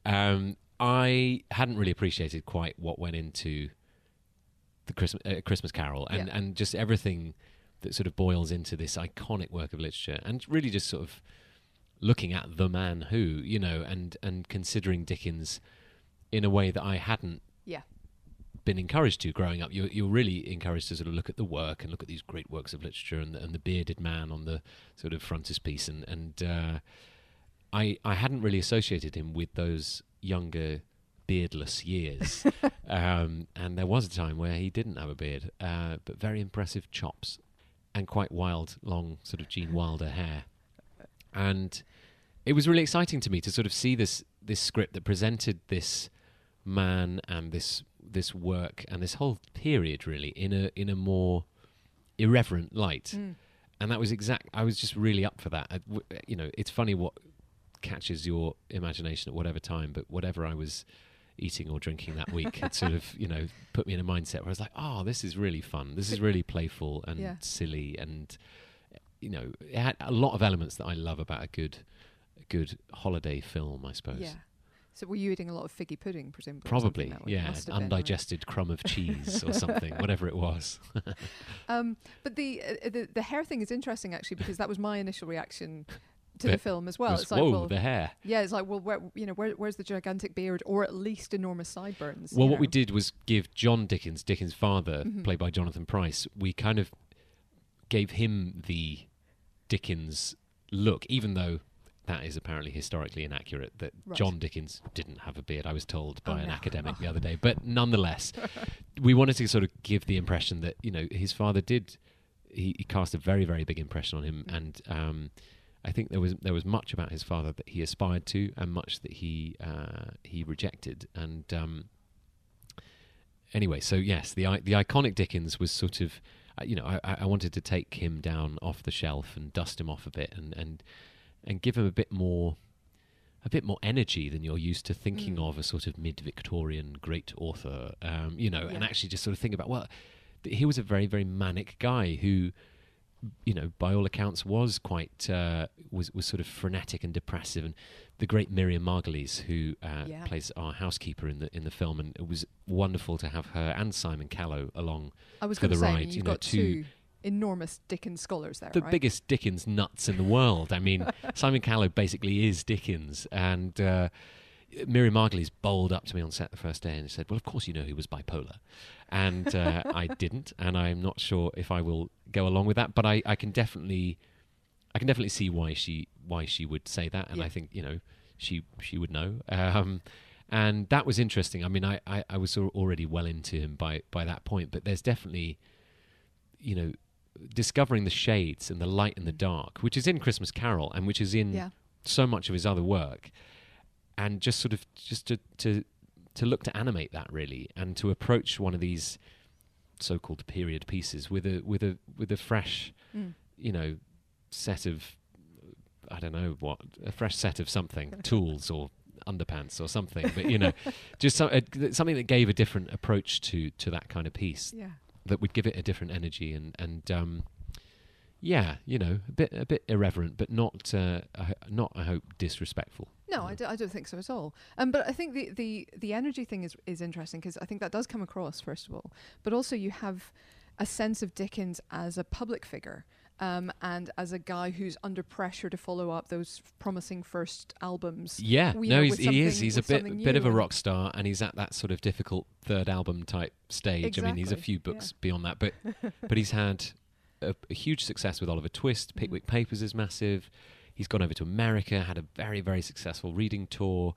I hadn't really appreciated quite what went into the Christmas Carol and just everything that sort of boils into this iconic work of literature, and really just sort of looking at the man who, you know, and considering Dickens in a way that I hadn't been encouraged to growing up. You're really encouraged to sort of look at the work and look at these great works of literature and the bearded man on the sort of frontispiece. And I hadn't really associated him with those younger beardless years. And there was a time where he didn't have a beard, but very impressive chops and quite wild, long sort of Gene Wilder hair. And it was really exciting to me to sort of see this script that presented this man and this work and this whole period really in a more irreverent light. And that was I was just really up for that. You know, it's funny what catches your imagination at whatever time, but whatever I was eating or drinking that week had sort of, you know, put me in a mindset where I was like, oh, this is really fun. This is really playful and silly, and you know, it had a lot of elements that I love about a good holiday film, I suppose. Yeah. So were you eating a lot of figgy pudding, presumably? Probably, yeah. Undigested crumb of cheese or something, whatever it was. But the hair thing is interesting, actually, because that was my initial reaction to the film as well. It's like, whoa, the hair. Yeah, it's like, well, where's the gigantic beard, or at least enormous sideburns? Well, what we did was give John Dickens' father, played by Jonathan Pryce, we kind of gave him the Dickens look, even though that is apparently historically inaccurate, that John Dickens didn't have a beard, I was told by an academic the other day. But nonetheless, we wanted to sort of give the impression that, you know, his father he cast a very, very big impression on him. And I think there was much about his father that he aspired to and much that he rejected. And anyway, so yes, the iconic Dickens was sort of, you know, I wanted to take him down off the shelf and dust him off a bit and give him a bit more energy than you're used to thinking of a sort of mid-Victorian great author, you know, and actually just sort of think about, well, he was a very, very manic guy who, you know, by all accounts was quite, was sort of frenetic and depressive. And the great Miriam Margolyes, who plays our housekeeper in the film, and it was wonderful to have her and Simon Callow along for the ride. You've got two enormous Dickens scholars there, the right? biggest Dickens nuts in the world. I mean, Simon Callow basically is Dickens, and Miriam Margolyes bowled up to me on set the first day and said, well, of course you know he was bipolar. And I didn't, and I'm not sure if I will go along with that, but I can definitely see why she would say that, and I think, you know, she would know. And that was interesting. I mean, I was sort of already well into him by that point, but there's definitely discovering the shades and the light and the dark, which is in Christmas Carol and which is in so much of his other work, and just to look to animate that really, and to approach one of these so-called period pieces with a fresh, set of, I don't know what, a fresh set of something, tools or underpants or something, but just something that gave a different approach to that kind of piece. Yeah. That would give it a different energy and a bit irreverent, but not I hope disrespectful. No, I don't think so at all. But I think the energy thing is interesting, because I think that does come across, first of all, but also you have a sense of Dickens as a public figure. And as a guy who's under pressure to follow up those promising first albums. Yeah, he is. He's a bit of a new. rock star, and he's at that sort of difficult third album type stage. Exactly. I mean, he's a few books beyond that, but he's had a huge success with Oliver Twist. Pickwick Papers is massive. He's gone over to America, had a very, very successful reading tour.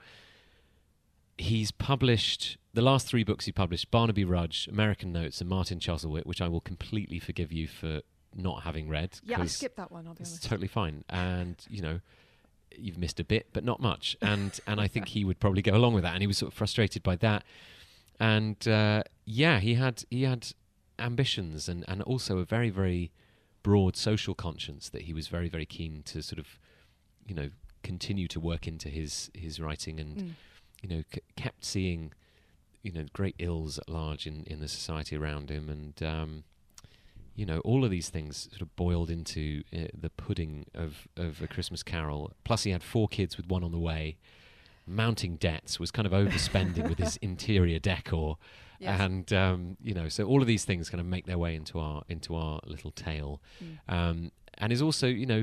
He's published, the last 3 books he published, Barnaby Rudge, American Notes, and Martin Chuzzlewit, which I will completely forgive you for not having read. Yeah, I skipped that one, I'll be honest. It's totally fine. And, you've missed a bit, but not much. And I think he would probably go along with that. And he was sort of frustrated by that. And, he had ambitions and also a very, very broad social conscience that he was very, very keen to sort of, continue to work into his writing and, kept seeing, great ills at large in the society around him. And, all of these things sort of boiled into the pudding of A Christmas Carol. Plus, he had 4 kids with one on the way. Mounting debts, was kind of overspending with his interior decor, and so all of these things kind of make their way into our little tale, and is also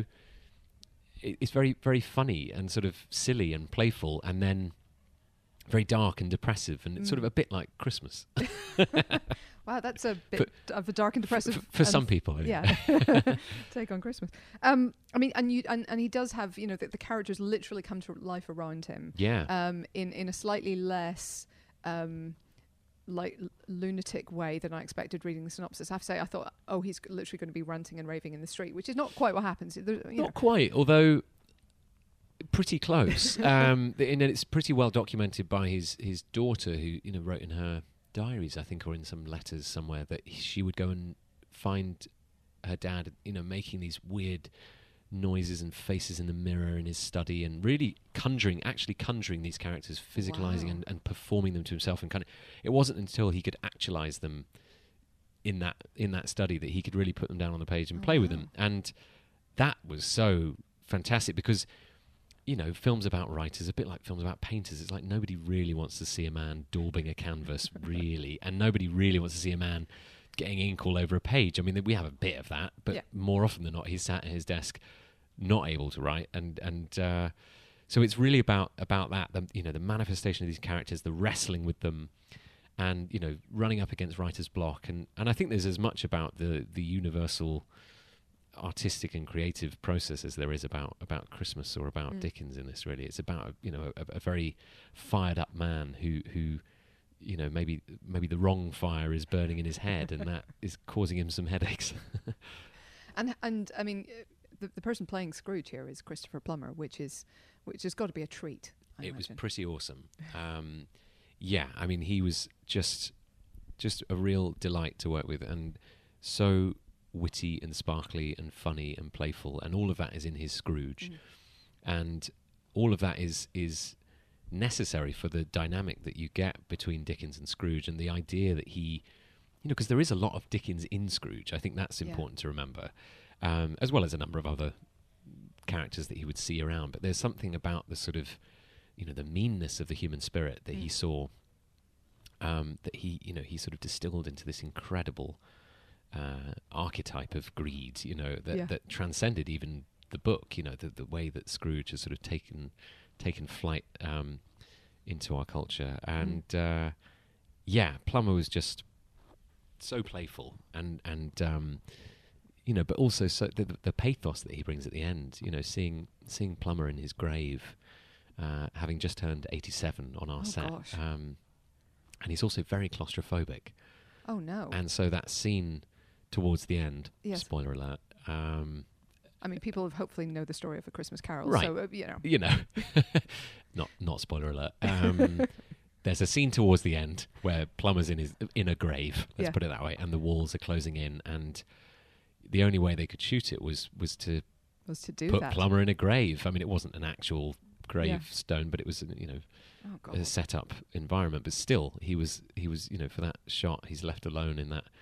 it's very, very funny and sort of silly and playful, and then very dark and depressive, and it's sort of a bit like Christmas. Wow, that's a bit of a dark and depressive for some people. Yeah, take on Christmas. I mean, and he does have the characters literally come to life around him. Yeah. In a slightly less like lunatic way than I expected reading the synopsis. I have to say, I thought, he's literally going to be ranting and raving in the street, which is not quite what happens. Not quite, although pretty close. And it's pretty well documented by his daughter, who wrote in her diaries, I think, or in some letters somewhere, that she would go and find her dad, making these weird noises and faces in the mirror in his study, and really conjuring these characters, physicalizing and performing them to himself. And it wasn't until he could actualize them in that study that he could really put them down on the page and play with them. And that was so fantastic, because films about writers, a bit like films about painters, it's like nobody really wants to see a man daubing a canvas, really, and nobody really wants to see a man getting ink all over a page. I mean, we have a bit of that, but more often than not, he's sat at his desk not able to write, and so it's really about that, the manifestation of these characters, the wrestling with them, and running up against writer's block, and I think there's as much about the universal artistic and creative process as there is about Christmas or about Dickens in this. Really, it's about a very fired up man who maybe the wrong fire is burning in his head, and that is causing him some headaches. and I mean, the person playing Scrooge here is Christopher Plummer, which has got to be a treat. I imagine. Was pretty awesome. I mean, he was just a real delight to work with, and so witty and sparkly and funny and playful, and all of that is in his Scrooge, and all of that is necessary for the dynamic that you get between Dickens and Scrooge, and the idea that he, because there is a lot of Dickens in Scrooge. I think that's important to remember, as well as a number of other characters that he would see around. But there's something about the sort of, the meanness of the human spirit that he saw, that he sort of distilled into this incredible archetype of greed, that transcended even the book, the way that Scrooge has sort of taken flight into our culture. And Plummer was just so playful, and but also so the pathos that he brings at the end, seeing Plummer in his grave, having just turned 87 on our set, and he's also very claustrophobic. Oh no. And so that scene towards the end. Yes. Spoiler alert. I mean, people have hopefully know the story of A Christmas Carol, Right. so you know. You know, not spoiler alert. There's a scene towards the end where Plummer's in a grave. Let's Yeah. put it that way, and the walls are closing in, and the only way they could shoot it was to Was to do put that. Plummer in a grave. I mean, it wasn't an actual gravestone, but it was Oh God. a set up environment. But still, he was for that shot, he's left alone in that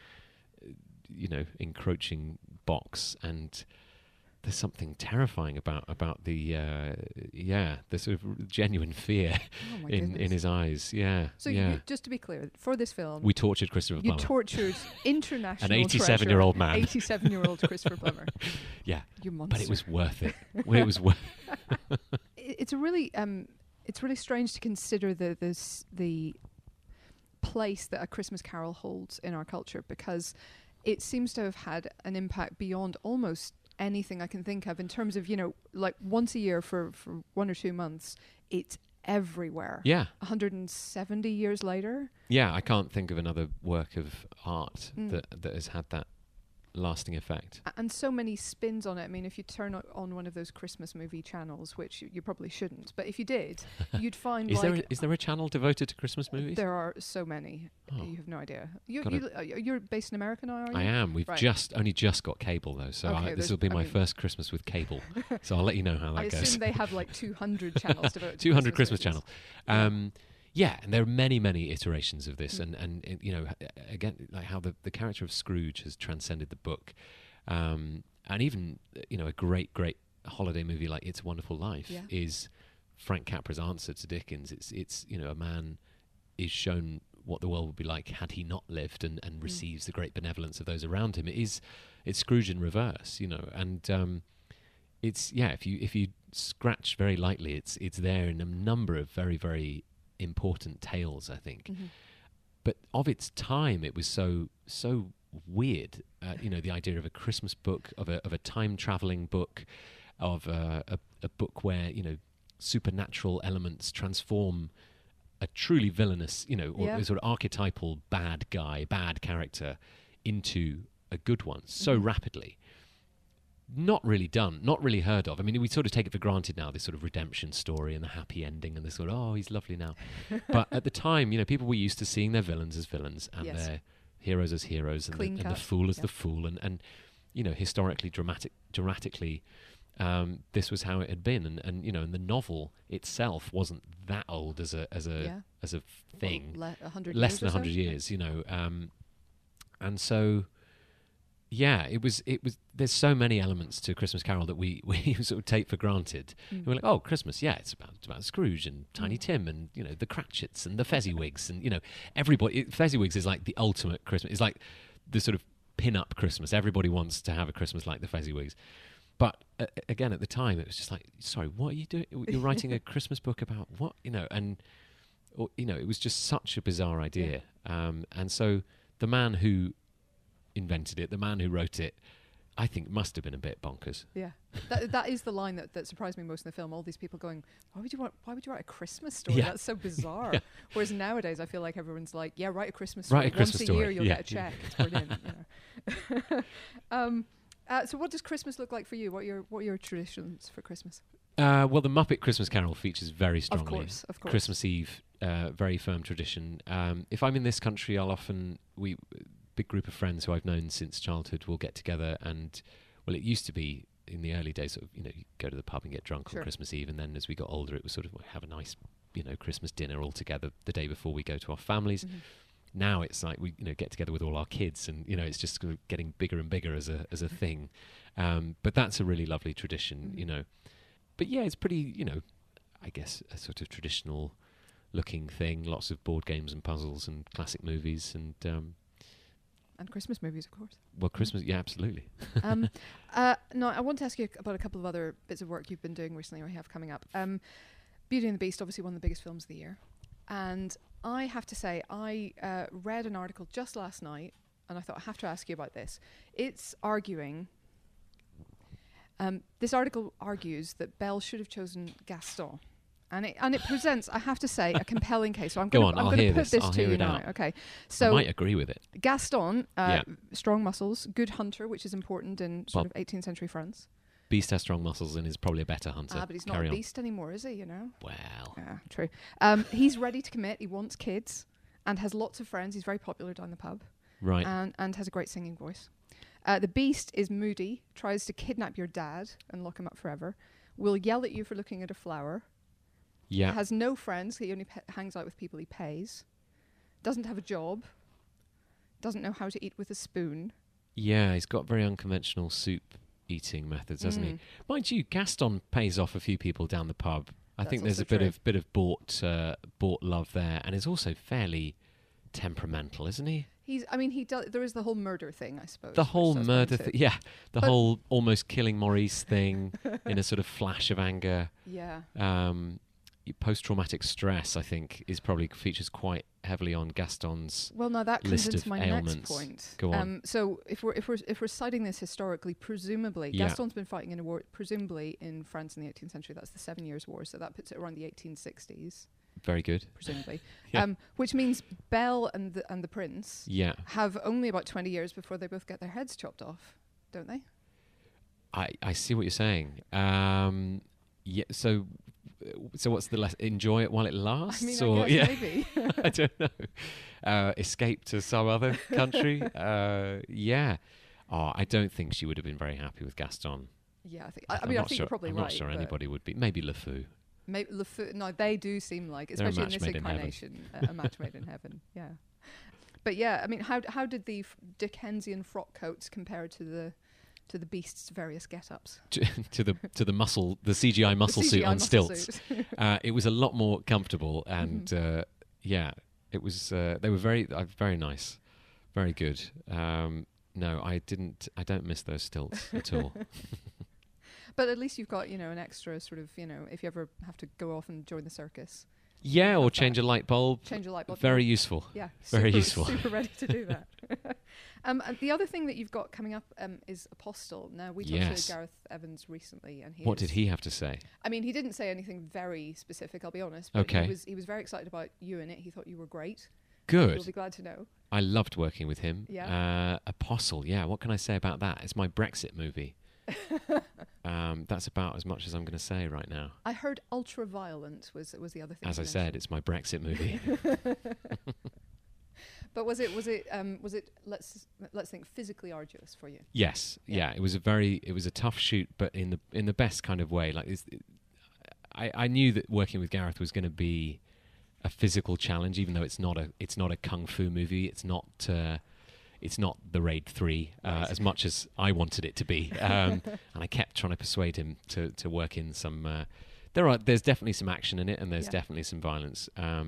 encroaching box, and there's something terrifying about the sort of genuine fear Oh my in goodness. his eyes. Yeah. So yeah. you, just to be clear, for this film, We tortured Christopher you Plummer. tortured international An 87-year-old man. 87-year-old Christopher Plummer. Yeah. You monster. But it was worth it. Well, it was worth. It's a really it's really strange to consider the place that A Christmas Carol holds in our culture, because it seems to have had an impact beyond almost anything I can think of, in terms of, like once a year for 1 or 2 months, it's everywhere. Yeah. 170 years later. Yeah. I can't think of another work of art Mm. that has had that lasting effect. And so many spins on it. I mean, if you turn on one of those Christmas movie channels, which you probably shouldn't, but if you did, you'd find Is there a channel devoted to Christmas movies? there are so many. Oh. You have no idea. Gotta- You're based in America now, are you? I am. We've Right. only just got cable though, so Okay, this will be I my mean- first Christmas with cable. So I'll let you know how I that goes. assume they have like 200 channels devoted to 200 Christmas movies. channel. Yeah, and there are many iterations of this, Mm. and again, like how the character of Scrooge has transcended the book, and even a great holiday movie like It's a Wonderful Life Yeah. is Frank Capra's answer to Dickens. It's a man is shown what the world would be like had he not lived, and receives the great benevolence of those around him. It's Scrooge in reverse, and if you scratch very lightly, it's there in a number of very, very important tales, I think. Mhm. But of its time, it was so weird. The idea of a Christmas book, of a time traveling book, of a book where supernatural elements transform a truly villainous, or Yeah. a sort of archetypal bad guy, bad character, into a good one so Mhm. rapidly. Not really done, not really heard of. I mean, we sort of take it for granted now, this sort of redemption story and the happy ending and the sort of, oh, he's lovely now. But at the time, people were used to seeing their villains as villains and Yes. their heroes as heroes, and Clean the cut. fool as Yeah. the fool. And historically, dramatically, this was how it had been. And the novel itself wasn't that old as a Yeah. thing. Well, 100 Less years than or so? 100 years, and so it was there's so many elements to Christmas Carol that we sort of take for granted. Mm. And we're like, oh, Christmas, yeah, it's about Scrooge and Tiny Mm. Tim and the Cratchits and the Fezziwigs and everybody. Fezziwigs is like the ultimate Christmas. It's like the sort of pin-up Christmas. Everybody wants to have a Christmas like the Fezziwigs. But again, at the time, it was just like, sorry, what are you doing? You're writing a Christmas book about what? And it was just such a bizarre idea. And so the man who invented it, the man who wrote it, I think must have been a bit bonkers. Yeah, that is the line that surprised me most in the film. All these people going, why would you write a Christmas story? Yeah. That's so bizarre. Yeah. Whereas nowadays, I feel like everyone's like, yeah, write a Christmas Write story. a Christmas Once story, a year, you'll yeah. get a check. It's brilliant. So what does Christmas look like for you? What are your traditions for Christmas? Well, the Muppet Christmas Carol features very strongly. Of course. Christmas Eve, very firm tradition. If I'm in this country, I'll often big group of friends who I've known since childhood will get together, and it used to be in the early days, sort of, you go to the pub and get drunk Sure. on Christmas Eve, and then as we got older, it was sort of have a nice, Christmas dinner all together the day before we go to our families. Mhm. Now it's like we get together with all our kids, and it's just sort of getting bigger and bigger as a thing. But that's a really lovely tradition, Mhm. But yeah, it's pretty, I guess a sort of traditional looking thing. Lots of board games and puzzles and classic movies and And Christmas movies, of course. well, Christmas, yeah, absolutely. No, I want to ask you about a couple of other bits of work you've been doing recently or have coming up. Beauty and the Beast, obviously one of the biggest films of the year. And I have to say, I read an article just last night, and I thought I have to ask you about this. It's arguing... this article argues that Belle should have chosen Gaston. and it presents, I have to say, a compelling case. So I'm Go going on, I'll to hear put this. this I'll to hear you it now. out. Okay, I so might agree with it. Gaston, Yeah. strong muscles, good hunter, which is important in sort of 18th century France. Beast has strong muscles and is probably a better hunter. But he's not Carry a on. beast anymore, is he? You know. Well, Yeah, true. He's ready to commit. He wants kids, and has lots of friends. He's very popular down the pub, right. and has a great singing voice. The beast is moody, tries to kidnap your dad and lock him up forever. Will yell at you for looking at a flower. Yeah. Has no friends. He only hangs out with people he pays. Doesn't have a job. Doesn't know how to eat with a spoon. Yeah, he's got very unconventional soup eating methods, hasn't he? Mind you, Gaston pays off a few people down the pub. I That's think there's also a bit of bought love there, and is also fairly temperamental, isn't he? He does. There is the whole murder thing, I suppose. The which whole does murder come to- thing, yeah, the But- whole almost killing Maurice thing in a sort of flash of anger. Yeah. Post-traumatic stress, I think, is probably features quite heavily on Gaston's. Well, now that comes list into of my ailments. next point. Go on. So if we're citing this historically, presumably Yeah. Gaston's been fighting in a war, presumably in France in the 18th century. That's the 7 Years' War. So that puts it around the 1860s, Very good. presumably. Yeah. Which means Belle and the prince Yeah, have only about 20 years before they both get their heads chopped off, don't they? I see what you're saying. Yeah. So what's the lesson? Enjoy it while it lasts, I mean, or I guess yeah, maybe. I don't know. Escape to some other country. Yeah. Oh, I don't think she would have been very happy with Gaston. Yeah, I think. I'm I mean, not I think sure, you're probably I'm right. not sure but anybody would be. Maybe LeFou. Maybe no, they do seem like, They're a especially in match this made in heaven. incarnation, a match made in heaven. Yeah, but yeah, I mean, how did the Dickensian frock coats compare to the beast's various get-ups? to the CGI muscle The suit CGI on muscle stilts. suit. It was a lot more comfortable, and yeah, it was. They were very nice, very good. No, I don't miss those stilts at all. But at least you've got an extra sort of if you ever have to go off and join the circus, Yeah, or Have change that. a light bulb. change a light bulb. Very useful. Yeah, very super, useful. Super ready to do that. And the other thing that you've got coming up is Apostle. Now we talked Yes. to Gareth Evans recently, and What did he have to say? I mean, he didn't say anything very specific. I'll be honest. But Okay. He was very excited about you in it. He thought you were great. Good. You'll be glad to know. I loved working with him. Yeah. Apostle, yeah. What can I say about that? It's my Brexit movie. That's about as much as I'm going to say right now. I heard ultra violent was the other thing. As you I said, mentioned. it's my Brexit movie. But was it let's think physically arduous for you? Yes, Yeah. yeah. It was a tough shoot, but in the best kind of way. Like I knew that working with Gareth was going to be a physical challenge, even though it's not a kung fu movie. It's not the Raid 3 Right. as much as I wanted it to be. And I kept trying to persuade him to work in some. There's definitely some action in it, and there's Yeah. definitely some violence.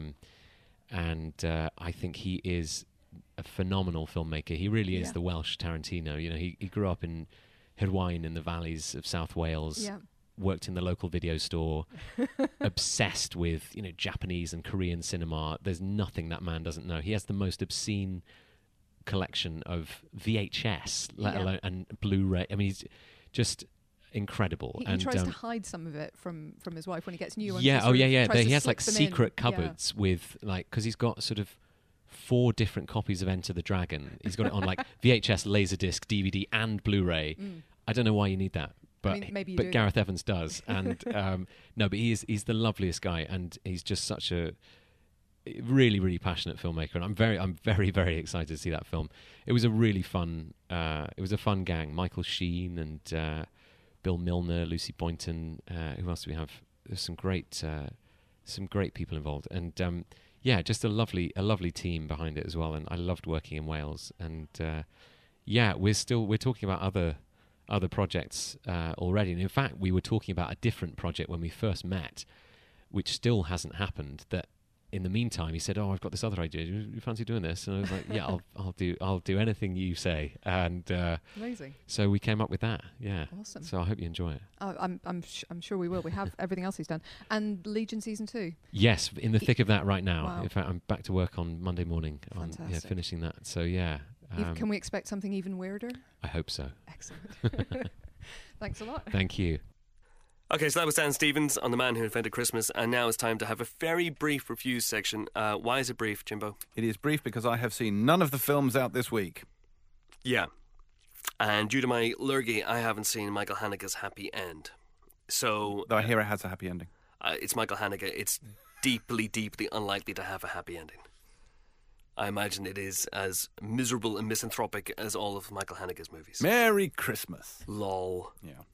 And I think he is a phenomenal filmmaker. He really is Yeah. the Welsh Tarantino. He grew up in Hirwaun in the valleys of South Wales. Yeah. Worked in the local video store, obsessed with Japanese and Korean cinema. There's nothing that man doesn't know. He has the most obscene collection of VHS, let Yeah. alone and Blu-ray. I mean, he's just incredible. He and tries to hide some of it from his wife when he gets new ones. yeah, He sort of yeah. tries to He has slip like them in. secret Yeah. cupboards with because he's got sort of 4 different copies of Enter the Dragon. He's got it on like VHS, Laserdisc, DVD, and Blu-ray. I don't know why you need that. But, mean, maybe you but do. Gareth Evans does, and no, but he's the loveliest guy, and he's just such a really, really passionate filmmaker, and I'm very, very excited to see that film. It was a really fun, fun gang. Michael Sheen and Bill Milner, Lucy Boynton. Who else do we have? There's some great people involved, and yeah, just a lovely team behind it as well. And I loved working in Wales, and yeah, we're talking about other projects already. And in fact, we were talking about a different project when we first met, which still hasn't happened. That in the meantime, he said, "Oh, I've got this other idea. You fancy doing this?" And I was like, "Yeah, I'll do anything you say." And Amazing. so we came up with that. Yeah. Awesome. So I hope you enjoy it. I'm sure we will. We have everything else he's done, and Legion season 2. Yes, in the thick of that right now. Wow. In fact, I'm back to work on Monday morning. Fantastic. Finishing that. So yeah. Can we expect something even weirder? I hope so. Excellent. Thanks a lot. Thank you. Okay, so that was Dan Stevens on The Man Who Invented Christmas, and now it's time to have a very brief reviews section. Why is it brief, Jimbo? It is brief because I have seen none of the films out this week. Yeah. And due to my lurgy, I haven't seen Michael Haneke's Happy End. So Though I hear it has a happy ending. it's Michael Haneke. It's deeply, deeply unlikely to have a happy ending. I imagine it is as miserable and misanthropic as all of Michael Haneke's movies. Merry Christmas. Lol.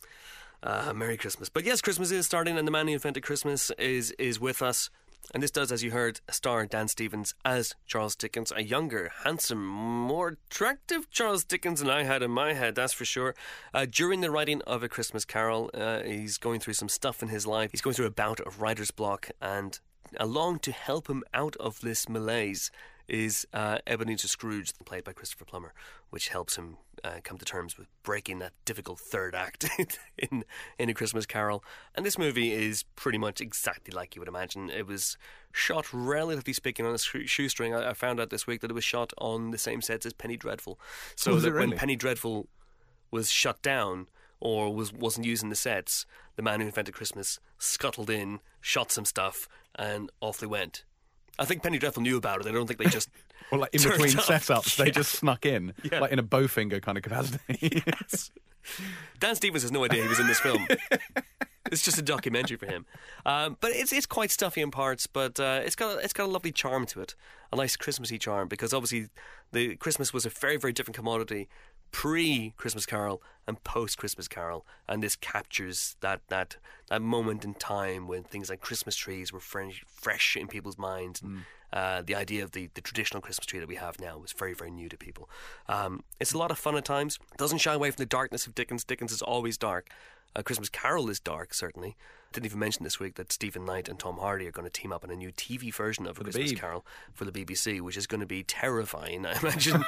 Yeah. Merry Christmas. But yes, Christmas is starting, and The Man Who Invented Christmas is with us. And this does, as you heard, star Dan Stevens as Charles Dickens, a younger, handsome, more attractive Charles Dickens than I had in my head, that's for sure. During the writing of A Christmas Carol, he's going through some stuff in his life. He's going through a bout of writer's block, and along to help him out of this malaise is Ebenezer Scrooge, played by Christopher Plummer, which helps him come to terms with breaking that difficult third act in A Christmas Carol. And this movie is pretty much exactly like you would imagine. It was shot, relatively speaking, on a shoestring. I found out this week that it was shot on the same sets as Penny Dreadful. So that really? when Penny Dreadful was shut down or wasn't using the sets, The Man Who Invented Christmas scuttled in, shot some stuff, and off they went. I think Penny Dreadful knew about it. I don't think they just... Well, like in turned between up. setups, they just snuck in, Yeah. like in a Bowfinger kind of capacity. Yes. Dan Stevens has no idea he was in this film. It's just a documentary for him. But it's quite stuffy in parts, but it's got a lovely charm to it, a nice Christmassy charm, because obviously the Christmas was a very, very different commodity pre-Christmas Carol and post-Christmas Carol, and this captures that moment in time when things like Christmas trees were fresh in people's minds. The idea of the traditional Christmas tree that we have now was very, very new to people. It's a lot of fun at times. It doesn't shy away from the darkness of Dickens. Dickens is always dark. Christmas Carol is dark, certainly. Didn't even mention this week that Stephen Knight and Tom Hardy are going to team up in a new TV version of A Christmas Carol for the BBC, which is going to be terrifying, I imagine.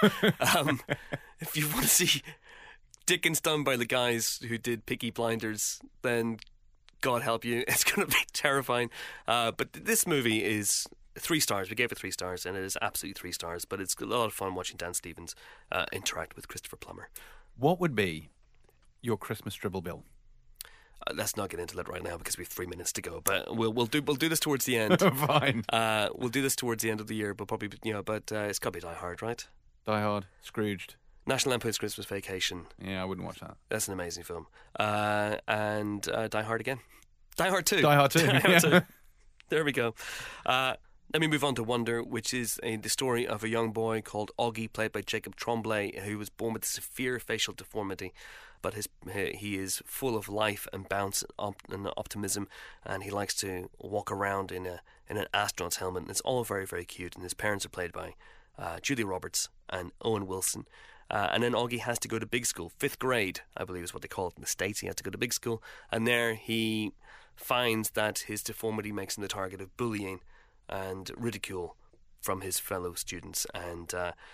If you want to see Dickens done by the guys who did Peaky Blinders, then God help you, it's going to be terrifying. But this movie is 3 stars. We gave it 3 stars, and it is absolutely 3 stars. But it's a lot of fun watching Dan Stevens interact with Christopher Plummer. What would be your Christmas dribble bill? Let's not get into that right now because we have 3 minutes to go. But we'll do this towards the end. Fine. We'll do this towards the end of the year, but probably But it's got to be Die Hard, right? Die Hard, Scrooged. National Lampoon's Christmas Vacation. Yeah, I wouldn't watch that. That's an amazing film. And Die Hard again. Die Hard 2. Die Hard 2. Die Hard Yeah. 2. There we go. Let me move on to Wonder, which is the story of a young boy called Augie, played by Jacob Tremblay, who was born with a severe facial deformity. But he is full of life and bounce and optimism, and he likes to walk around in an astronaut's helmet. And it's all very, very cute. And his parents are played by Julia Roberts and Owen Wilson. And then Augie has to go to big school, 5th grade, I believe is what they call it in the States. He has to go to big school, and there he finds that his deformity makes him the target of bullying and ridicule from his fellow students. And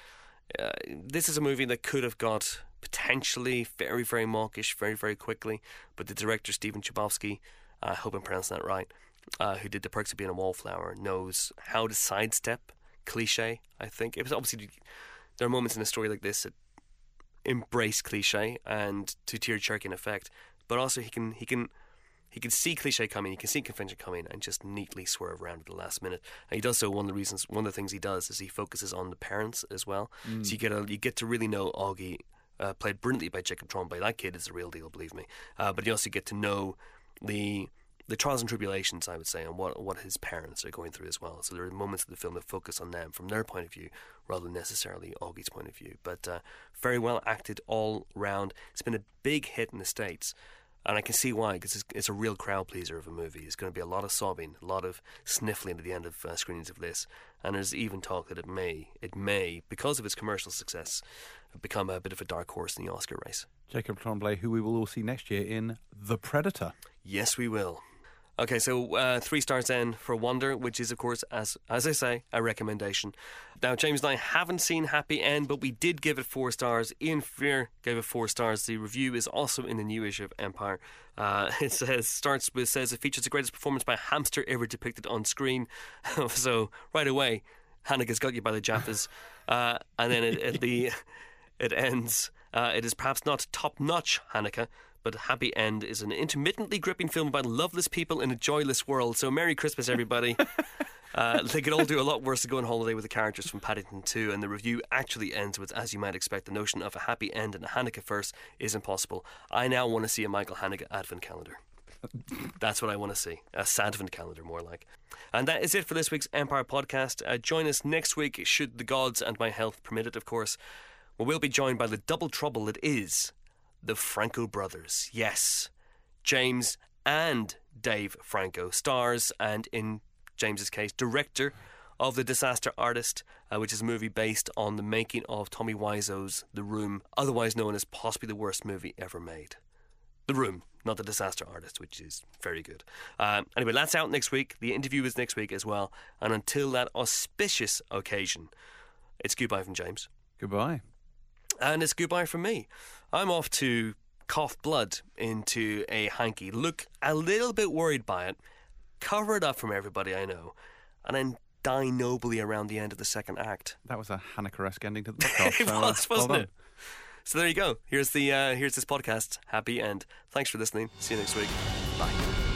this is a movie that could have got potentially very, very mawkish very, very quickly, but the director Stephen Chbosky, I hope I'm pronouncing that right, who did The Perks of Being a Wallflower, knows how to sidestep cliche. I think it was obviously there are moments in a story like this that embrace cliche and to tear-jerking effect, but also he can see cliche coming, he can see convention coming, and just neatly swerve around at the last minute. And he does so. One of the things he does is he focuses on the parents as well. So you get to really know Augie, played brilliantly by Jacob Tremblay. That kid is the real deal, believe me. But you also get to know the trials and tribulations, I would say, and what his parents are going through as well. So there are moments of the film that focus on them from their point of view rather than necessarily Augie's point of view. But very well acted all round. It's been a big hit in the States. And I can see why, because it's a real crowd pleaser of a movie. There's going to be a lot of sobbing, a lot of sniffling at the end of screenings of this. And there's even talk that it may, because of its commercial success, become a bit of a dark horse in the Oscar race. Jacob Tremblay, who we will all see next year in The Predator. Yes, we will. Okay, so 3 stars then for Wonder, which is, of course, as I say, a recommendation. Now, James and I haven't seen Happy End, but we did give it 4 stars. Ian Freer gave it 4 stars. The review is also in the new issue of Empire. It says it features the greatest performance by a hamster ever depicted on screen. So right away, Haneke's got you by the Jaffas. And then it ends. It is perhaps not top-notch Haneke, but Happy End is an intermittently gripping film about loveless people in a joyless world. So Merry Christmas, everybody. They could all do a lot worse than go on holiday with the characters from Paddington 2, and the review actually ends with, as you might expect, the notion of a happy end and a Hanukkah verse is impossible. I now want to see a Michael Haneke advent calendar. That's what I want to see. A Sadvent calendar, more like. And that is it for this week's Empire podcast. Join us next week, should the gods and my health permit it, of course. We'll be joined by the double trouble that is the Franco brothers. Yes, James and Dave Franco, stars and, in James's case, director of The Disaster Artist, which is a movie based on the making of Tommy Wiseau's The Room, otherwise known as possibly the worst movie ever made. The Room, not The Disaster Artist, which is very good. Anyway, that's out next week. The interview is next week as well. And until that auspicious occasion, it's goodbye from James. Goodbye. And it's goodbye from me. I'm off to cough blood into a hanky, look a little bit worried by it, cover it up from everybody I know, and then die nobly around the end of the second act. That was a Hanukkah-esque ending to the podcast. It was, wasn't well it? So there you go. Here's this podcast. Happy end. Thanks for listening. See you next week. Bye.